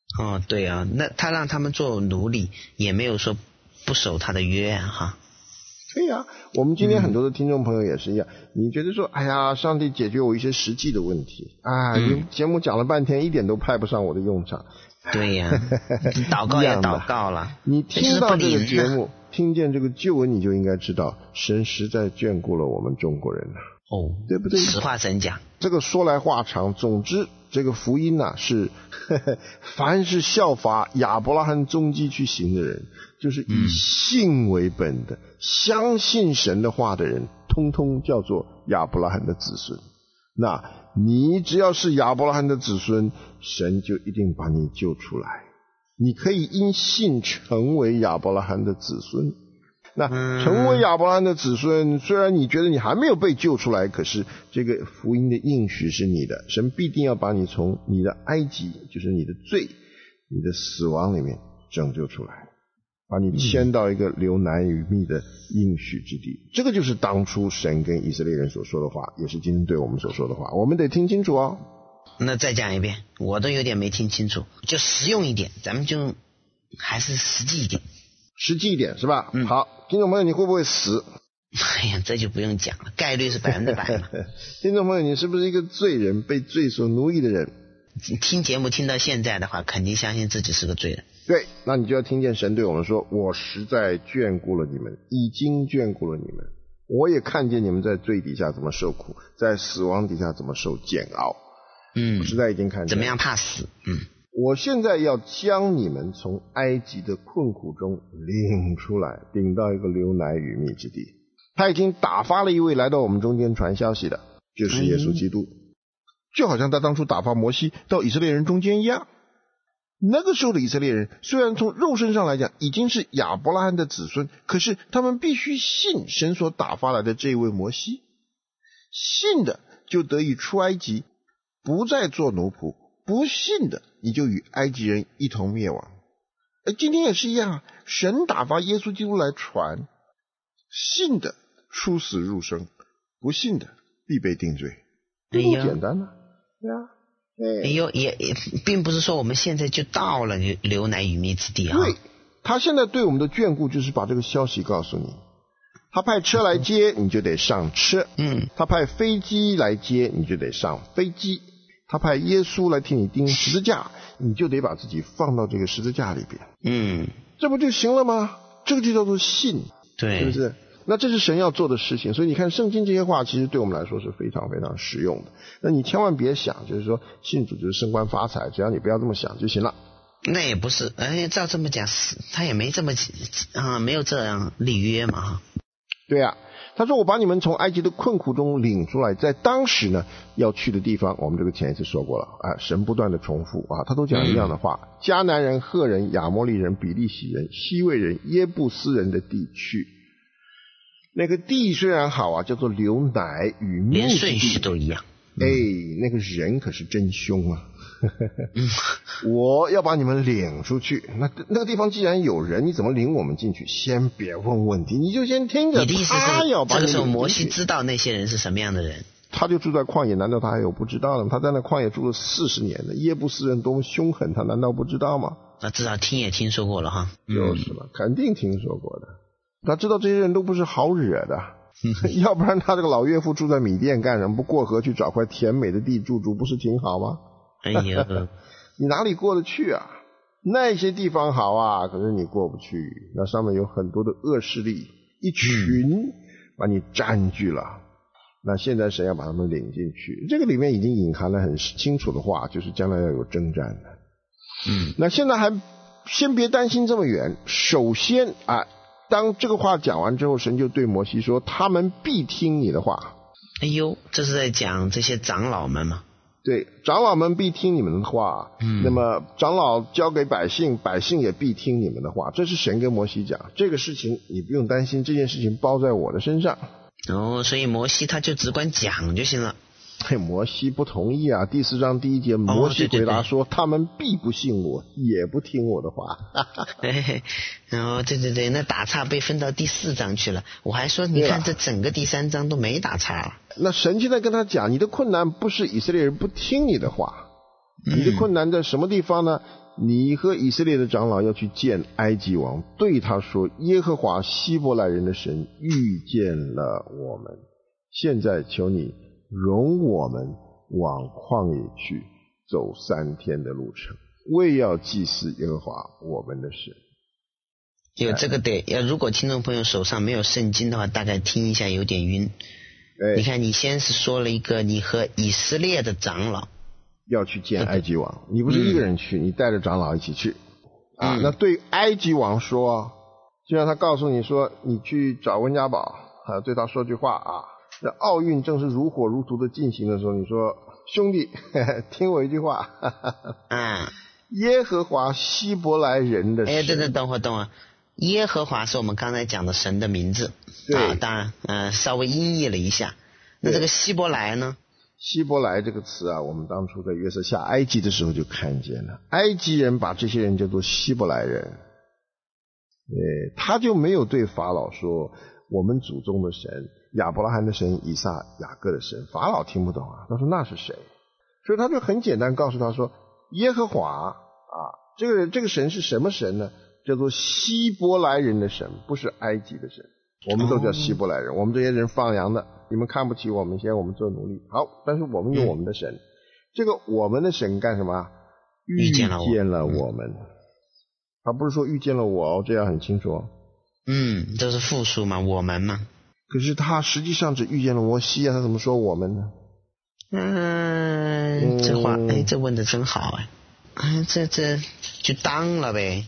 哦，对啊，那他让他们做奴隶，也没有说不守他的约啊，哈。 对呀、啊，我们今天很多的听众朋友也是一样，嗯、你觉得说，哎呀，上帝解决我一些实际的问题啊，嗯、你节目讲了半天，一点都派不上我的用场。 对呀、啊，祷告也祷告了， 你听到这个节目，听见这个旧闻，你就应该知道，神实在眷顾了我们中国人了。 哦， 对不对？ 实话真讲， 这个说来话长。总之，这个福音啊，是呵呵凡是效法亚伯拉罕踪迹去行的人，就是以信为本的、嗯、相信神的话的人，通通叫做亚伯拉罕的子孙。那你只要是亚伯拉罕的子孙，神就一定把你救出来。你可以因信成为亚伯拉罕的子孙。那成为亚伯拉罕的子孙，虽然你觉得你还没有被救出来，可是这个福音的应许是你的，神必定要把你从你的埃及，就是你的罪、你的死亡里面拯救出来，把你迁到一个流奶与蜜的应许之地。这个就是当初神跟以色列人所说的话，也是今天对我们所说的话，我们得听清楚哦。 那再讲一遍，我都有点没听清楚，就实用一点，咱们就还是实际一点。 实际一点是吧？嗯，好，听众朋友，你会不会死？ 哎呀，这就不用讲了，概率是百分之百嘛。 听众朋友，你是不是一个罪人，被罪所奴役的人？ 听节目听到现在的话，肯定相信自己是个罪人。 对，那你就要听见神对我们说：“我实在眷顾了你们，已经眷顾了你们。我也看见你们在罪底下怎么受苦，在死亡底下怎么受煎熬。嗯，我实在已经看见怎么样怕死。嗯。” 我现在要将你们从埃及的困苦中领出来，领到一个流奶与蜜之地。他已经打发了一位来到我们中间传消息的，就是耶稣基督。嗯、就好像他当初打发摩西到以色列人中间一样。那个时候的以色列人虽然从肉身上来讲已经是亚伯拉罕的子孙，可是他们必须信神所打发来的这位摩西，信的就得以出埃及，不再做奴仆。不信的，你就与埃及人一同灭亡。而今天也是一样啊，神打发耶稣基督来传，信的出死入生，不信的必被定罪。这多简单啊！对啊， 哎呦，也也并不是说我们现在就到了流奶与蜜之地啊。 对，他现在对我们的眷顾就是把这个消息告诉你。他派车来接，你就得上车。嗯，他派飞机来接，你就得上飞机。他派耶稣来替你钉十字架，你就得把自己放到这个十字架里边。嗯，这不就行了吗？这个就叫做信， 对， 是不是？那这是神要做的事情，所以你看圣经这些话，其实对我们来说是非常非常实用的。那你千万别想，就是说信主就是升官发财，只要你不要这么想就行了。 那也不是，哎，照这么讲，他也没这么啊，没有这样立约嘛。 对啊。他说我把你们从埃及的困苦中领出来，在当时呢要去的地方，我们这个前一次说过了啊，神不断的重复啊，他都讲一样的话，嗯、迦南人、赫人、亚摩利人、比利洗人、西魏人、耶布斯人的地区。那个地虽然好啊，叫做流奶与蜜， 连顺序都一样。 哎、嗯，那个人可是真凶啊！我要把你们领出去，那那个地方既然有人，你怎么领我们进去？先别问问题，你就先听着。 你的意思是，这个时候摩西知道那些人是什么样的人？ 他就住在旷野，难道他还有不知道的吗？他在那旷野住了四十年的耶布斯人多么凶狠，他难道不知道吗？ 那至少听也听说过了哈。 就是了，肯定听说过的。他知道这些人都不是好惹的。要不然他这个老岳父住在米甸干什么？不过河去找块甜美的地住住，不是挺好吗？ 哎呀， 你哪里过得去啊？那些地方好啊，可是你过不去。那上面有很多的恶势力，一群把你占据了。那现在神要把他们领进去，这个里面已经隐含了很清楚的话，就是将来要有征战的。嗯，那现在还先别担心这么远，首先啊。当这个话讲完之后，神就对摩西说：“他们必听你的话。” 哎呦，这是在讲这些长老们吗？ 对，长老们必听你们的话。嗯，那么长老交给百姓，百姓也必听你们的话。这是神跟摩西讲，这个事情你不用担心，这件事情包在我的身上。 哦，所以摩西他就只管讲就行了。 嘿，摩西不同意啊！第四章第一节，摩西回答说：“哦、对对对他们必不信我，也不听我的话。” 嘿嘿，然后对对对，那打岔被分到第四章去了。我还说，你看这整个第三章都没打岔了。 那神现在跟他讲，你的困难不是以色列人不听你的话，嗯、你的困难在什么地方呢？ 你和以色列的长老要去见埃及王，对他说，耶和华希伯来人的神遇见了我们，现在求你容我们往旷野去，走三天的路程，为要祭祀耶和华我们的神。 有这个得要，如果听众朋友手上没有圣经的话，大概听一下有点晕。 哎， 你看你先是说了一个你和以色列的长老要去见埃及王，你不是一个人去，嗯、你带着长老一起去啊。 嗯、 那对埃及王说，就让他告诉你说，你去找温家宝啊，对他说句话啊。那奥运正是如火如荼的进行的时候，你说兄弟，呵呵听我一句话，呵呵嗯， 耶和华希伯来人的神。 哎，等等，等会儿，等会儿。耶和华是我们刚才讲的神的名字， 对啊，当然，呃，稍微音译了一下。那这个希伯来呢？ 希伯来这个词啊，我们当初在约瑟下埃及的时候就看见了，埃及人把这些人叫做希伯来人，哎，他就没有对法老说我们祖宗的神亚伯拉罕的神以撒雅各的神，法老听不懂啊，他说那是谁？所以他就很简单告诉他说，耶和华啊，这个人这个神是什么神呢？叫做希伯来人的神，不是埃及的神。我们都叫希伯来人，哦、我们这些人放羊的，你们看不起我们，先我们做奴隶。好，但是我们有我们的神，嗯、这个我们的神干什么？遇见了我们。他、嗯、不是说遇见了我哦，这样很清楚哦。 嗯，这是复数嘛，我们嘛。 可是他实际上只遇见了摩西啊，他怎么说我们呢？ 嗯，这话，哎，这问的真好哎，哎，这这就当了呗。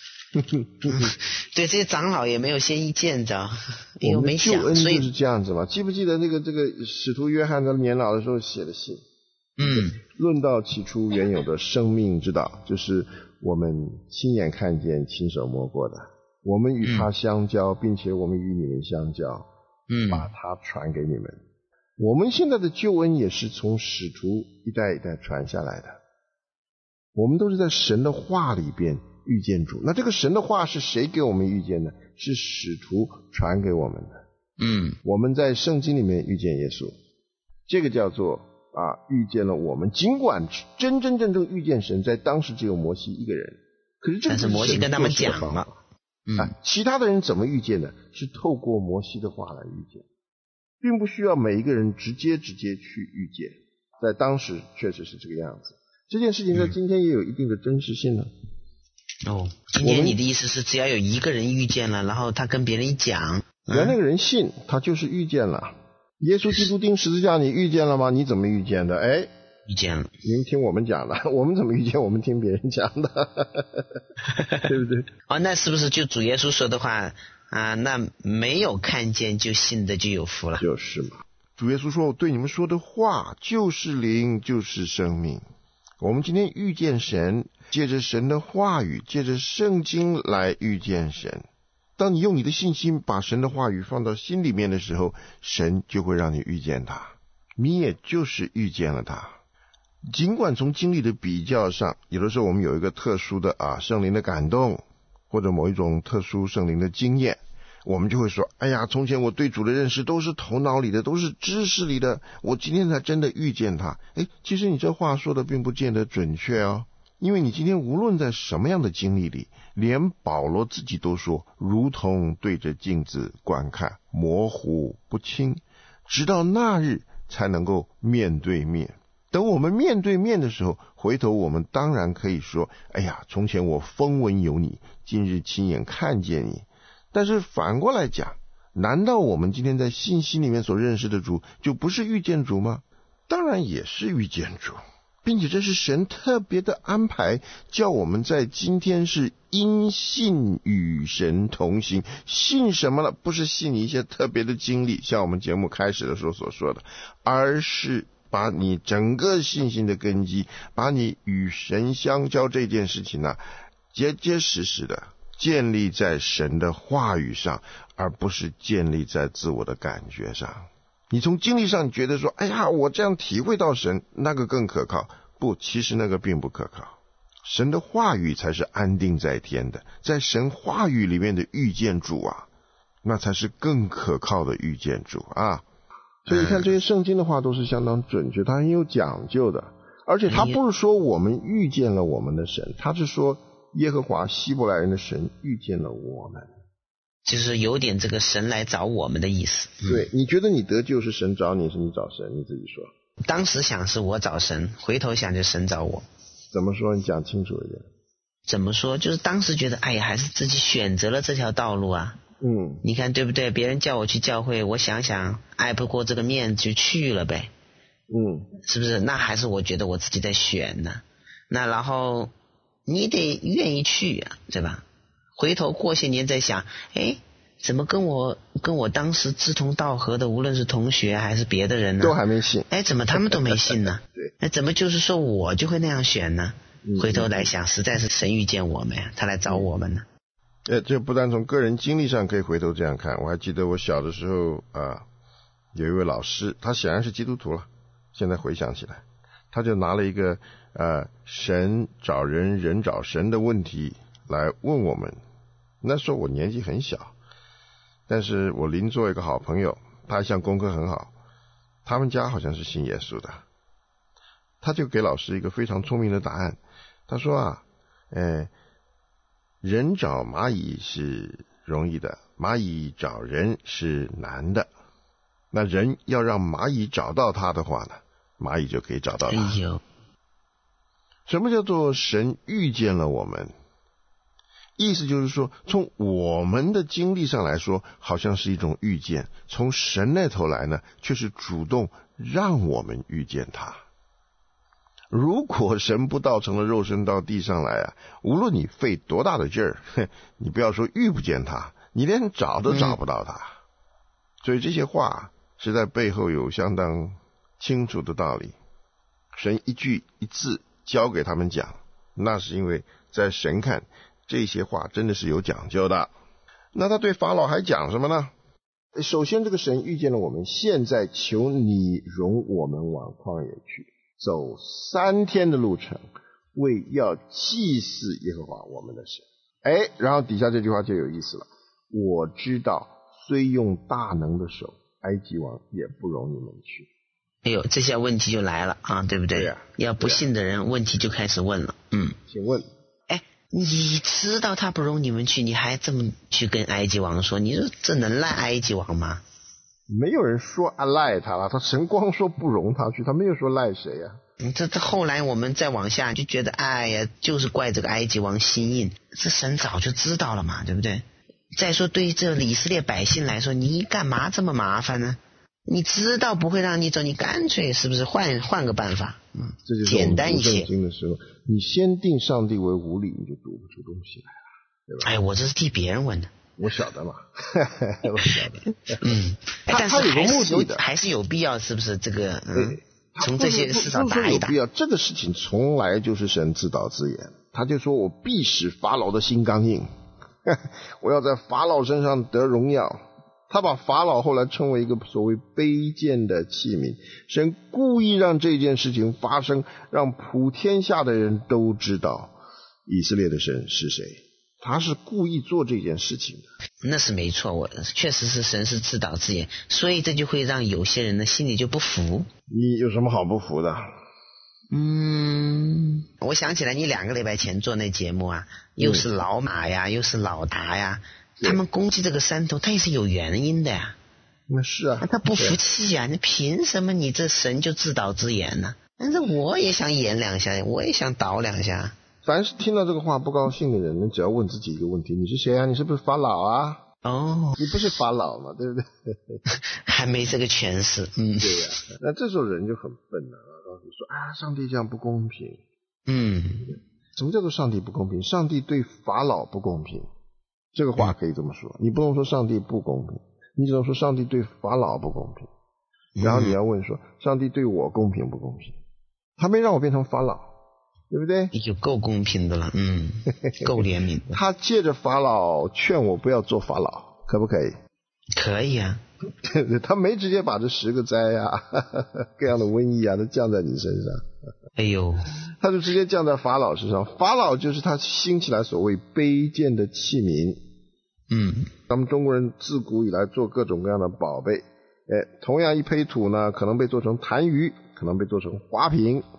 对，这些长老也没有先一见着，又没想， 我们的救恩就是这样子嘛。记不记得那个这个使徒约翰在年老的时候写的信？ 嗯， 论到起初原有的生命之道，就是我们亲眼看见、亲手摸过的。我们与他相交，嗯、并且我们与你们相交， 嗯， 把它传给你们。我们现在的救恩也是从使徒一代一代传下来的。我们都是在神的话里边遇见主，那这个神的话是谁给我们遇见的？是使徒传给我们的。 嗯， 我们在圣经里面遇见耶稣，这个叫做啊遇见了我们。尽管真真正正遇见神，在当时只有摩西一个人，可是这个但是摩西跟他们讲了， 嗯、啊，其他的人怎么遇见的？是透过摩西的话来遇见，并不需要每一个人直接直接去遇见。在当时确实是这个样子，这件事情在今天也有一定的真实性呢。 哦，今天你的意思是只要有一个人遇见了，然后他跟别人一讲， 原来那个人信，他就是遇见了。耶稣基督钉十字架，你遇见了吗？你怎么遇见的？哎， 遇见了。 你们听我们讲的，我们怎么遇见？我们听别人讲的，对不对？ 哦，那是不是就主耶稣说的话啊？那没有看见就信的就有福了。 就是嘛。主耶稣说，我对你们说的话就是灵，就是生命。我们今天遇见神，借着神的话语，借着圣经来遇见神。当你用你的信心把神的话语放到心里面的时候，神就会让你遇见他，你也就是遇见了他。尽管从经历的比较上，有的时候我们有一个特殊的啊圣灵的感动，或者某一种特殊圣灵的经验，我们就会说，哎呀，从前我对主的认识都是头脑里的，都是知识里的，我今天才真的遇见他。哎，其实你这话说的并不见得准确哦，因为你今天无论在什么样的经历里，连保罗自己都说，如同对着镜子观看，模糊不清，直到那日才能够面对面。等我们面对面的时候，回头我们当然可以说，哎呀，从前我风闻有你，今日亲眼看见你。但是反过来讲，难道我们今天在信息里面所认识的主就不是遇见主吗？当然也是遇见主，并且这是神特别的安排，叫我们在今天是因信与神同行。信什么呢？不是信一些特别的经历，像我们节目开始的时候所说的，而是把你整个信心的根基，把你与神相交这件事情呢，结结实实的建立在神的话语上，而不是建立在自我的感觉上。你从经历上觉得说，哎呀，我这样体会到神，那个更可靠。不，其实那个并不可靠。神的话语才是安定在天的，在神话语里面的遇见主啊，那才是更可靠的遇见主啊。所以你看这些圣经的话都是相当准确，它很有讲究的， 而且他不是说我们遇见了我们的神，他是说耶和华希伯来人的神遇见了我们， 就是有点这个神来找我们的意思。 嗯、对，你觉得你得救是神找你，是你找神？你自己说。 当时想是我找神，回头想就神找我。 怎么说？你讲清楚一点。 怎么说？就是当时觉得，哎呀，还是自己选择了这条道路啊。 嗯， 你看对不对？别人叫我去教会，我想想，挨不过这个面就去了呗。 嗯， 是不是？那还是我觉得我自己在选呢。那然后你得愿意去啊，对吧？回头过些年再想，哎，怎么跟我跟我当时志同道合的，无论是同学还是别的人呢， 都还没信。 哎，怎么他们都没信呢？ 对， 那怎么就是说我就会那样选呢？ 嗯、 回头来想，实在是神遇见我们呀，他来找我们呢。 呃，这不但从个人经历上可以回头这样看，我还记得我小的时候啊，有一位老师，他显然是基督徒了。现在回想起来，他就拿了一个呃神找人人找神的问题来问我们。那时候我年纪很小，但是我邻座一个好朋友，他还像功课很好，他们家好像是信耶稣的，他就给老师一个非常聪明的答案。他说啊，呃，人找蚂蚁是容易的，蚂蚁找人是难的。那人要让蚂蚁找到他的话呢，蚂蚁就可以找到他。 哎呦， 什么叫做神遇见了我们？意思就是说，从我们的经历上来说，好像是一种遇见；从神那头来呢，却是主动让我们遇见他。如果神不道成了肉身到地上来啊，无论你费多大的劲儿，你不要说遇不见他，你连找都找不到他。嗯、所以这些话是在背后有相当清楚的道理。神一句一字教给他们讲，那是因为在神看这些话真的是有讲究的。那他对法老还讲什么呢？首先这个神遇见了我们，现在求你容我们往旷野去，走三天的路程，为要祭祀耶和华我们的神。哎，然后底下这句话就有意思了，我知道虽用大能的手，埃及王也不容你们去。 哎呦，这些问题就来了啊，对不对？ 对呀、啊， 要不信的人、啊、问题就开始问了。嗯， 请问， 哎，你知道他不容你们去，你还这么去跟埃及王说，你说这能赖埃及王吗？ 没有人说啊赖他了，他神光说不容他去，他没有说赖谁呀、 啊。这这后来我们再往下就觉得，哎呀，就是怪这个埃及王心硬，这神早就知道了嘛，对不对？再说对于这以色列百姓来说，你干嘛这么麻烦呢？你知道不会让你走，你干脆是不是换换个办法？嗯， 这就是简单一些。 圣经的时候，你先定上帝为无理，你就读不出东西来了，对吧？ 哎，我这是替别人问的。 我晓得嘛，我晓得。 嗯，但是他有个目的的， 还是有必要，是不是？这个嗯，从这些事上打一打。 有必要，这个事情从来就是神自导自演。他就说我必使法老的心刚硬，我要在法老身上得荣耀。他把法老后来称为一个所谓卑贱的器皿，神故意让这件事情发生，让普天下的人都知道以色列的神是谁。他是故意做这件事情的。 那是没错，我确实是神是自导自演，所以这就会让有些人的心里就不服。 你有什么好不服的？ 嗯，我想起来你两个礼拜前做那节目啊，又是老马呀、嗯、又是老达呀，他们攻击这个山头他也是有原因的呀。 那是啊， 他不服气呀，你凭什么你这神就自导自演呢？但是我也想演两下，我也想倒两下。 凡是听到这个话不高兴的人，你只要问自己一个问题，你是谁啊？你是不是法老啊？ 哦， 你不是法老嘛，对不对？ 还没这个权势。嗯， 对呀、啊。那这时候人就很笨了，告诉你说啊，上帝这样不公平。 嗯， 什么叫做上帝不公平？上帝对法老不公平，这个话可以这么说。嗯、你不能说上帝不公平，你只能说上帝对法老不公平。然后你要问说，上帝对我公平不公平？他没让我变成法老。对不对？ 有够公平的了，嗯，够怜悯的。 他借着法老劝我不要做法老，可不可以？ 可以啊。 他没直接把这十个灾啊、各样的瘟疫啊都降在你身上。 哎呦， 他就直接降在法老身上。法老就是他兴起来所谓卑贱的器皿。 嗯， 咱们中国人自古以来做各种各样的宝贝，哎，同样一胚土呢，可能被做成痰盂，可能被做成花瓶。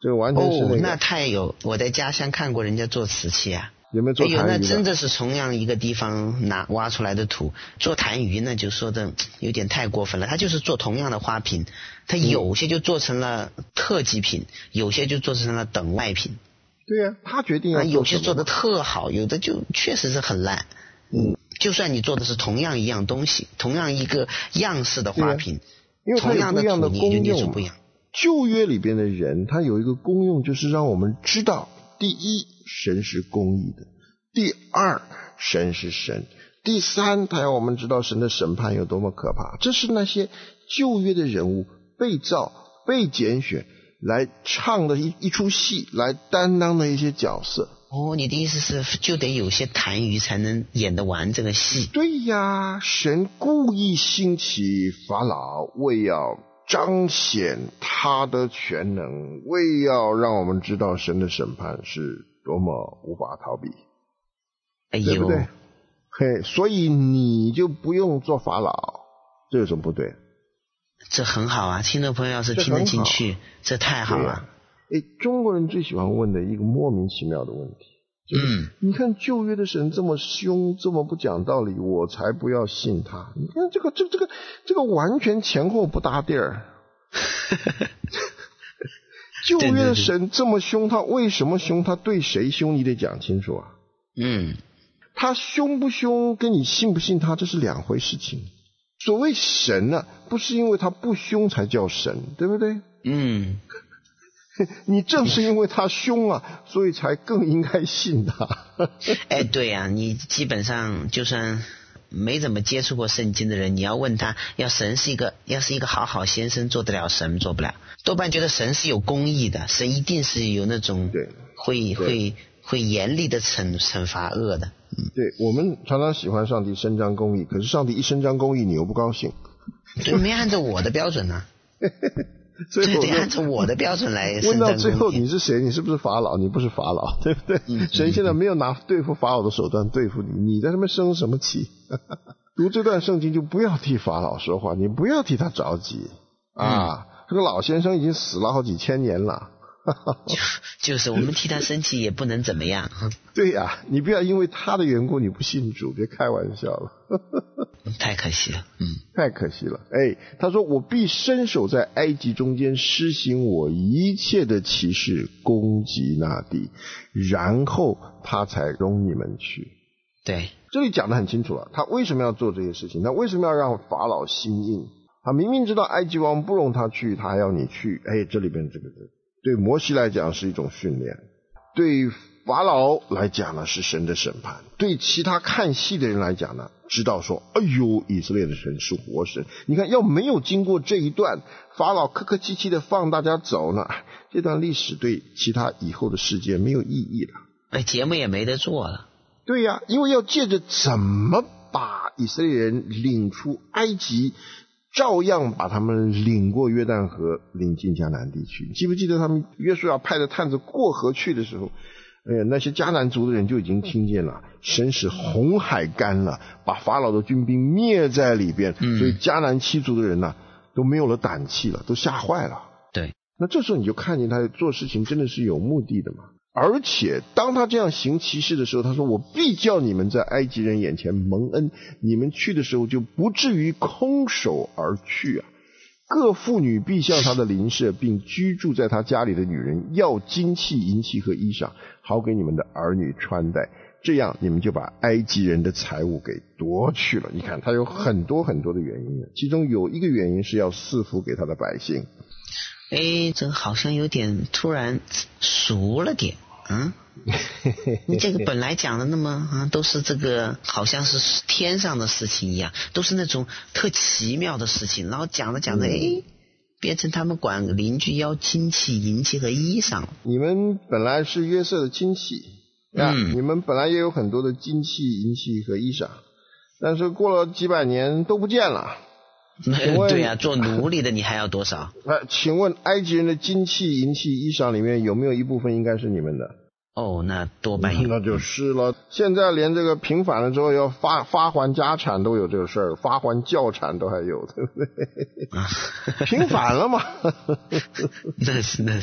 这个完全是那个。 哦，那太有，我在家乡看过人家做瓷器啊。 有没有做痰盂的？ 哎呦，那真的是同样一个地方拿挖出来的土做痰盂，那就说的有点太过分了。他就是做同样的花瓶，他有些就做成了特级品，有些就做成了等外品。 对呀、啊，他决定要做什么。 有些做的特好，有的就确实是很烂。嗯，就算你做的是同样一样东西，同样一个样式的花瓶， 因为它有不一样的功用不一样。 旧约里边的人，他有一个功用，就是让我们知道，第一，神是公义的；第二，神是神；第三，他要我们知道神的审判有多么可怕。这是那些旧约的人物被造、被拣选来唱的一一出戏，来担当的一些角色。 哦，你的意思是就得有些痰盂才能演得完这个戏？ 对呀，神故意兴起法老，为要彰显他的全能，为要让我们知道神的审判是多么无法逃避。 哎呦， 对不对？嘿，所以你就不用做法老，这有什么不对？ 这很好啊，听众朋友要是听得进去，这, 这太好了。 哎，中国人最喜欢问的一个莫名其妙的问题，就是嗯，你看旧约的神这么凶，这么不讲道理，我才不要信他。你看这个这个这个这个完全前后不搭地儿。旧约的神这么凶，他为什么凶？他对谁凶？你得讲清楚啊。 嗯， 他凶不凶，跟你信不信他，这是两回事情。所谓神呢、啊，不是因为他不凶才叫神，对不对？ 嗯。 你正是因为他凶啊，所以才更应该信他。 哎，对呀、啊，你基本上就算没怎么接触过圣经的人，你要问他，要神是一个，要是一个好好先生，做得了神做不了。多半觉得神是有公义的，神一定是有那种对会会会严厉的惩惩罚恶的。 嗯，对，我们常常喜欢上帝伸张公义，可是上帝一伸张公义，你又不高兴。 对，没按照我的标准呢、啊。 所以我得按照我的标准来。 问到最后你是谁？你是不是法老？你不是法老，对不对？嗯、神现在没有拿对付法老的手段对付你，你在那边生什么气？读这段圣经就不要替法老说话，你不要替他着急啊！嗯、这个老先生已经死了好几千年了。 就就是我们替他生气也不能怎么样。 对呀、啊，你不要因为他的缘故你不信主，别开玩笑了。 太可惜了，嗯， 太可惜了。哎，他说我必伸手在埃及中间施行我一切的奇事，攻击那地，然后他才容你们去。 对， 这里讲得很清楚了，他为什么要做这些事情？他为什么要让法老心硬？他明明知道埃及王不容他去，他还要你去。哎，这里边这个对摩西来讲是一种训练，对法老来讲呢是神的审判，对其他看戏的人来讲呢，知道说哎呦以色列的神是活神。你看要没有经过这一段，法老客客气气的放大家走呢，这段历史对其他以后的世界没有意义了， 哎，节目也没得做了。 对呀、啊，因为要借着怎么把以色列人领出埃及，照样把他们领过约旦河，领进迦南地区。你记不记得他们约书亚派的探子过河去的时候，哎呀，那些迦南族的人就已经听见了，神使红海干了，把法老的军兵灭在里边， 嗯、 所以迦南七族的人呢、啊、都没有了胆气了，都吓坏了。 对， 那这时候你就看见他做事情真的是有目的的嘛。而且当他这样行奇事的时候，他说我必叫你们在埃及人眼前蒙恩，你们去的时候就不至于空手而去啊。各妇女必向他的邻舍，并居住在他家里的女人要金器银器和衣裳，好给你们的儿女穿戴，这样你们就把埃及人的财物给夺去了。你看他有很多很多的原因，其中有一个原因是要赐福给他的百姓。 哎，这好像有点突然熟了点，嗯，你这个本来讲的那么啊，都是这个好像是天上的事情一样，都是那种特奇妙的事情，然后讲着讲着，哎，变成他们管邻居要金器、银器和衣裳。 你们本来是约瑟的亲戚，嗯，你们本来也有很多的金器、银器和衣裳，但是过了几百年都不见了。 对呀、啊，做奴隶的你还要多少？ 呃，请问埃及人的金器、银器、衣裳里面有没有一部分应该是你们的？ 哦，那多半有。 那就是了。现在连这个平反了之后要发发还家产都有这个事儿，发还教产都还有，对不对？平反了嘛？ 那是那是。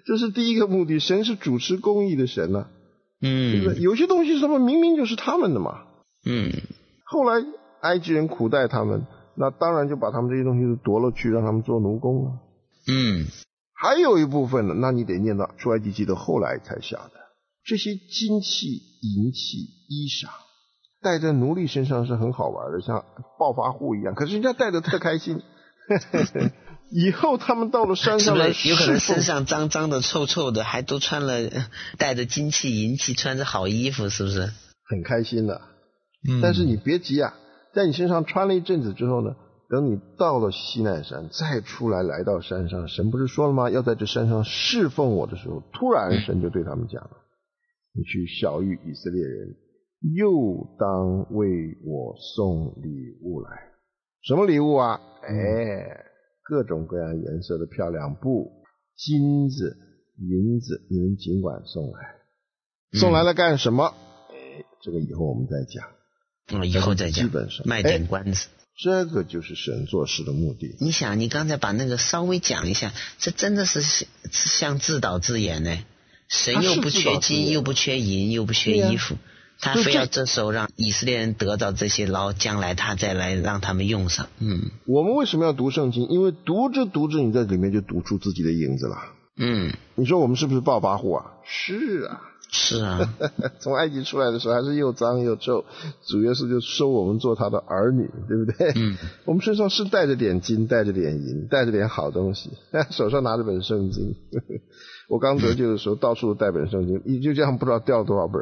这是第一个目的，神是主持公义的神啊， 嗯， 对不对？有些东西什么明明就是他们的嘛， 嗯， 后来埃及人苦待他们，那当然就把他们这些东西都夺了去，让他们做奴工了。 嗯， 还有一部分呢，那你得念到出埃及记的后来才晓得，这些金器、银器、衣裳戴在奴隶身上是很好玩的，像暴发户一样，可是人家戴得特开心。以后他们到了山上来， 是不是有可能身上脏脏的、臭臭的，还都穿了带着金器、银器，穿着好衣服，是不是？ 很开心的。 嗯。 但是你别急啊，在你身上穿了一阵子之后呢，等你到了西奈山，再出来来到山上，神不是说了吗？要在这山上侍奉我的时候，突然神就对他们讲了：你去晓谕以色列人，又当为我送礼物来。什么礼物啊？哎，各种各样颜色的漂亮布、金子、银子，你们尽管送来。送来了干什么？哎，这个以后我们再讲。 嗯，以后再讲。 基本上卖点关子。 这个就是神做事的目的。 你想，你刚才把那个稍微讲一下，这真的是像自导自演呢。神又不缺金，又不缺银，又不缺衣服。他非要这时候让以色列人得到这些，然后将来他再来让他们用上。嗯， 我们为什么要读圣经？因为读着读着，你在里面就读出自己的影子了。 嗯， 你说我们是不是暴发户啊？是啊， 是啊。 从埃及出来的时候还是又脏又臭，主耶稣就收我们做他的儿女，对不对？ 嗯， 我们身上是带着点金，带着点银，带着点好东西，手上拿着本圣经。我刚得救的时候，到处都带本圣经，你就这样不知道掉多少本。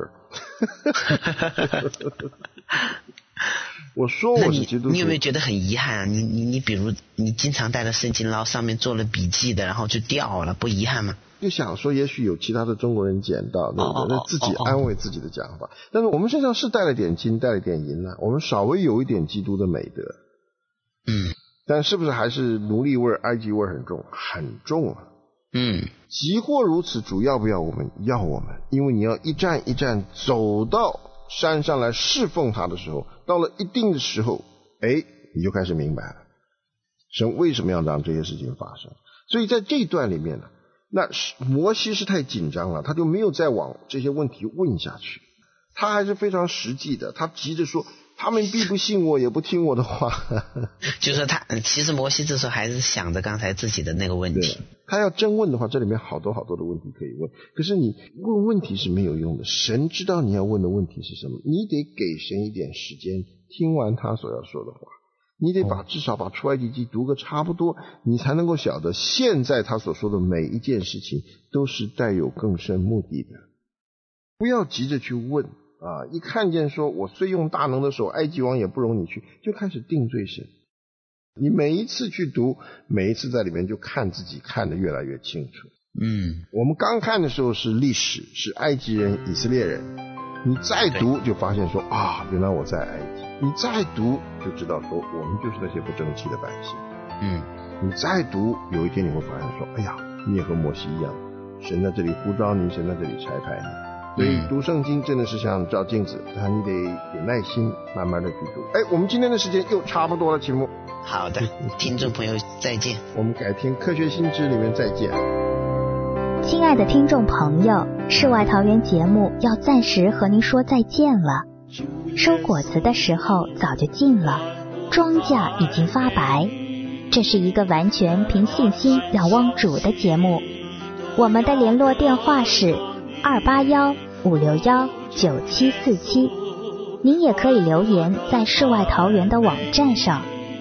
我说我是基督徒， 你有没有觉得很遗憾啊？你你你，比如你经常带着圣经，然后上面做了笔记的，然后就掉了，不遗憾吗？ 就想说，也许有其他的中国人捡到，对不对？那、哦、自己安慰自己的讲法。但是我们身上是带了点金，带了点银啊，我们稍微有一点基督的美德。 嗯， 但是不是还是奴隶味、埃及味很重？很重啊。 嗯， 即或如此，主要不要我们？要我们，因为你要一站一站走到山上来侍奉他的时候，到了一定的时候，哎，你就开始明白了，神为什么要让这些事情发生。所以在这一段里面呢，那摩西是太紧张了，他就没有再往这些问题问下去，他还是非常实际的，他急着说他们必不信我，也不听我的话。 就是他其实摩西这时候还是想着刚才自己的那个问题， 他要真问的话，这里面好多好多的问题可以问，可是你问问题是没有用的，神知道你要问的问题是什么，你得给神一点时间听完他所要说的话，你得把至少把出埃及记读个差不多，你才能够晓得现在他所说的每一件事情都是带有更深目的的。不要急着去问啊！一看见说我虽用大能的手，埃及王也不容你去，就开始定罪神。你每一次去读，每一次在里面就看自己看得越来越清楚。 嗯， 我们刚看的时候是历史，是埃及人、以色列人，你再读就发现说啊，原来我在埃及。你再读就知道说我们就是那些不争气的百姓。 嗯， 你再读，有一天你会发现说，哎呀，你也和摩西一样，神在这里呼召你，神在这里差派你。所以读圣经真的是像照镜子，啊，你得有耐心，慢慢的去读。哎，我们今天的时间又差不多了，秦牧。 好的，听众朋友再见。 我们改天科学新知里面再见。 亲爱的听众朋友，世外桃源节目要暂时和您说再见了。收果子的时候早就近了，庄稼已经发白。这是一个完全凭信心仰望主的节目。我们的联络电话是二八幺五六幺九七四七，您也可以留言在世外桃源的网站上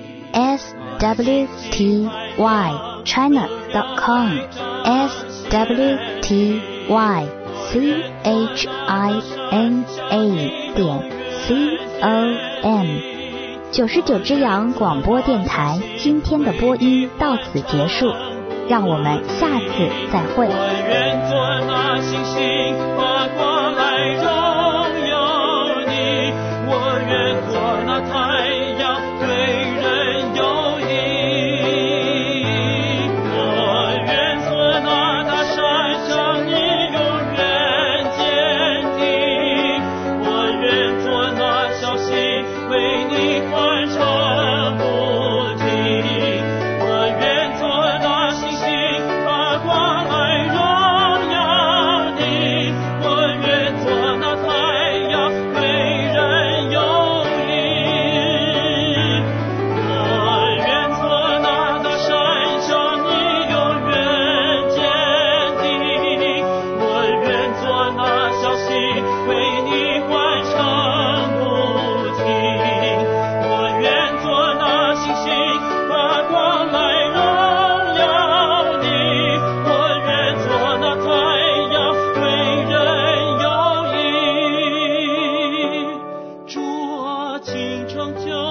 s w t y china dot com s w t y c h i n a 点 c o m。 九十九只羊广播电台今天的播音到此结束，让我们下次再会。 我愿做那星星，发光来荣耀你，我愿做那太阳，对人有益，我愿做那大山，向你永远坚定，我愿做那小溪，为你欢唱不停，我愿做那星星，发光来荣永久。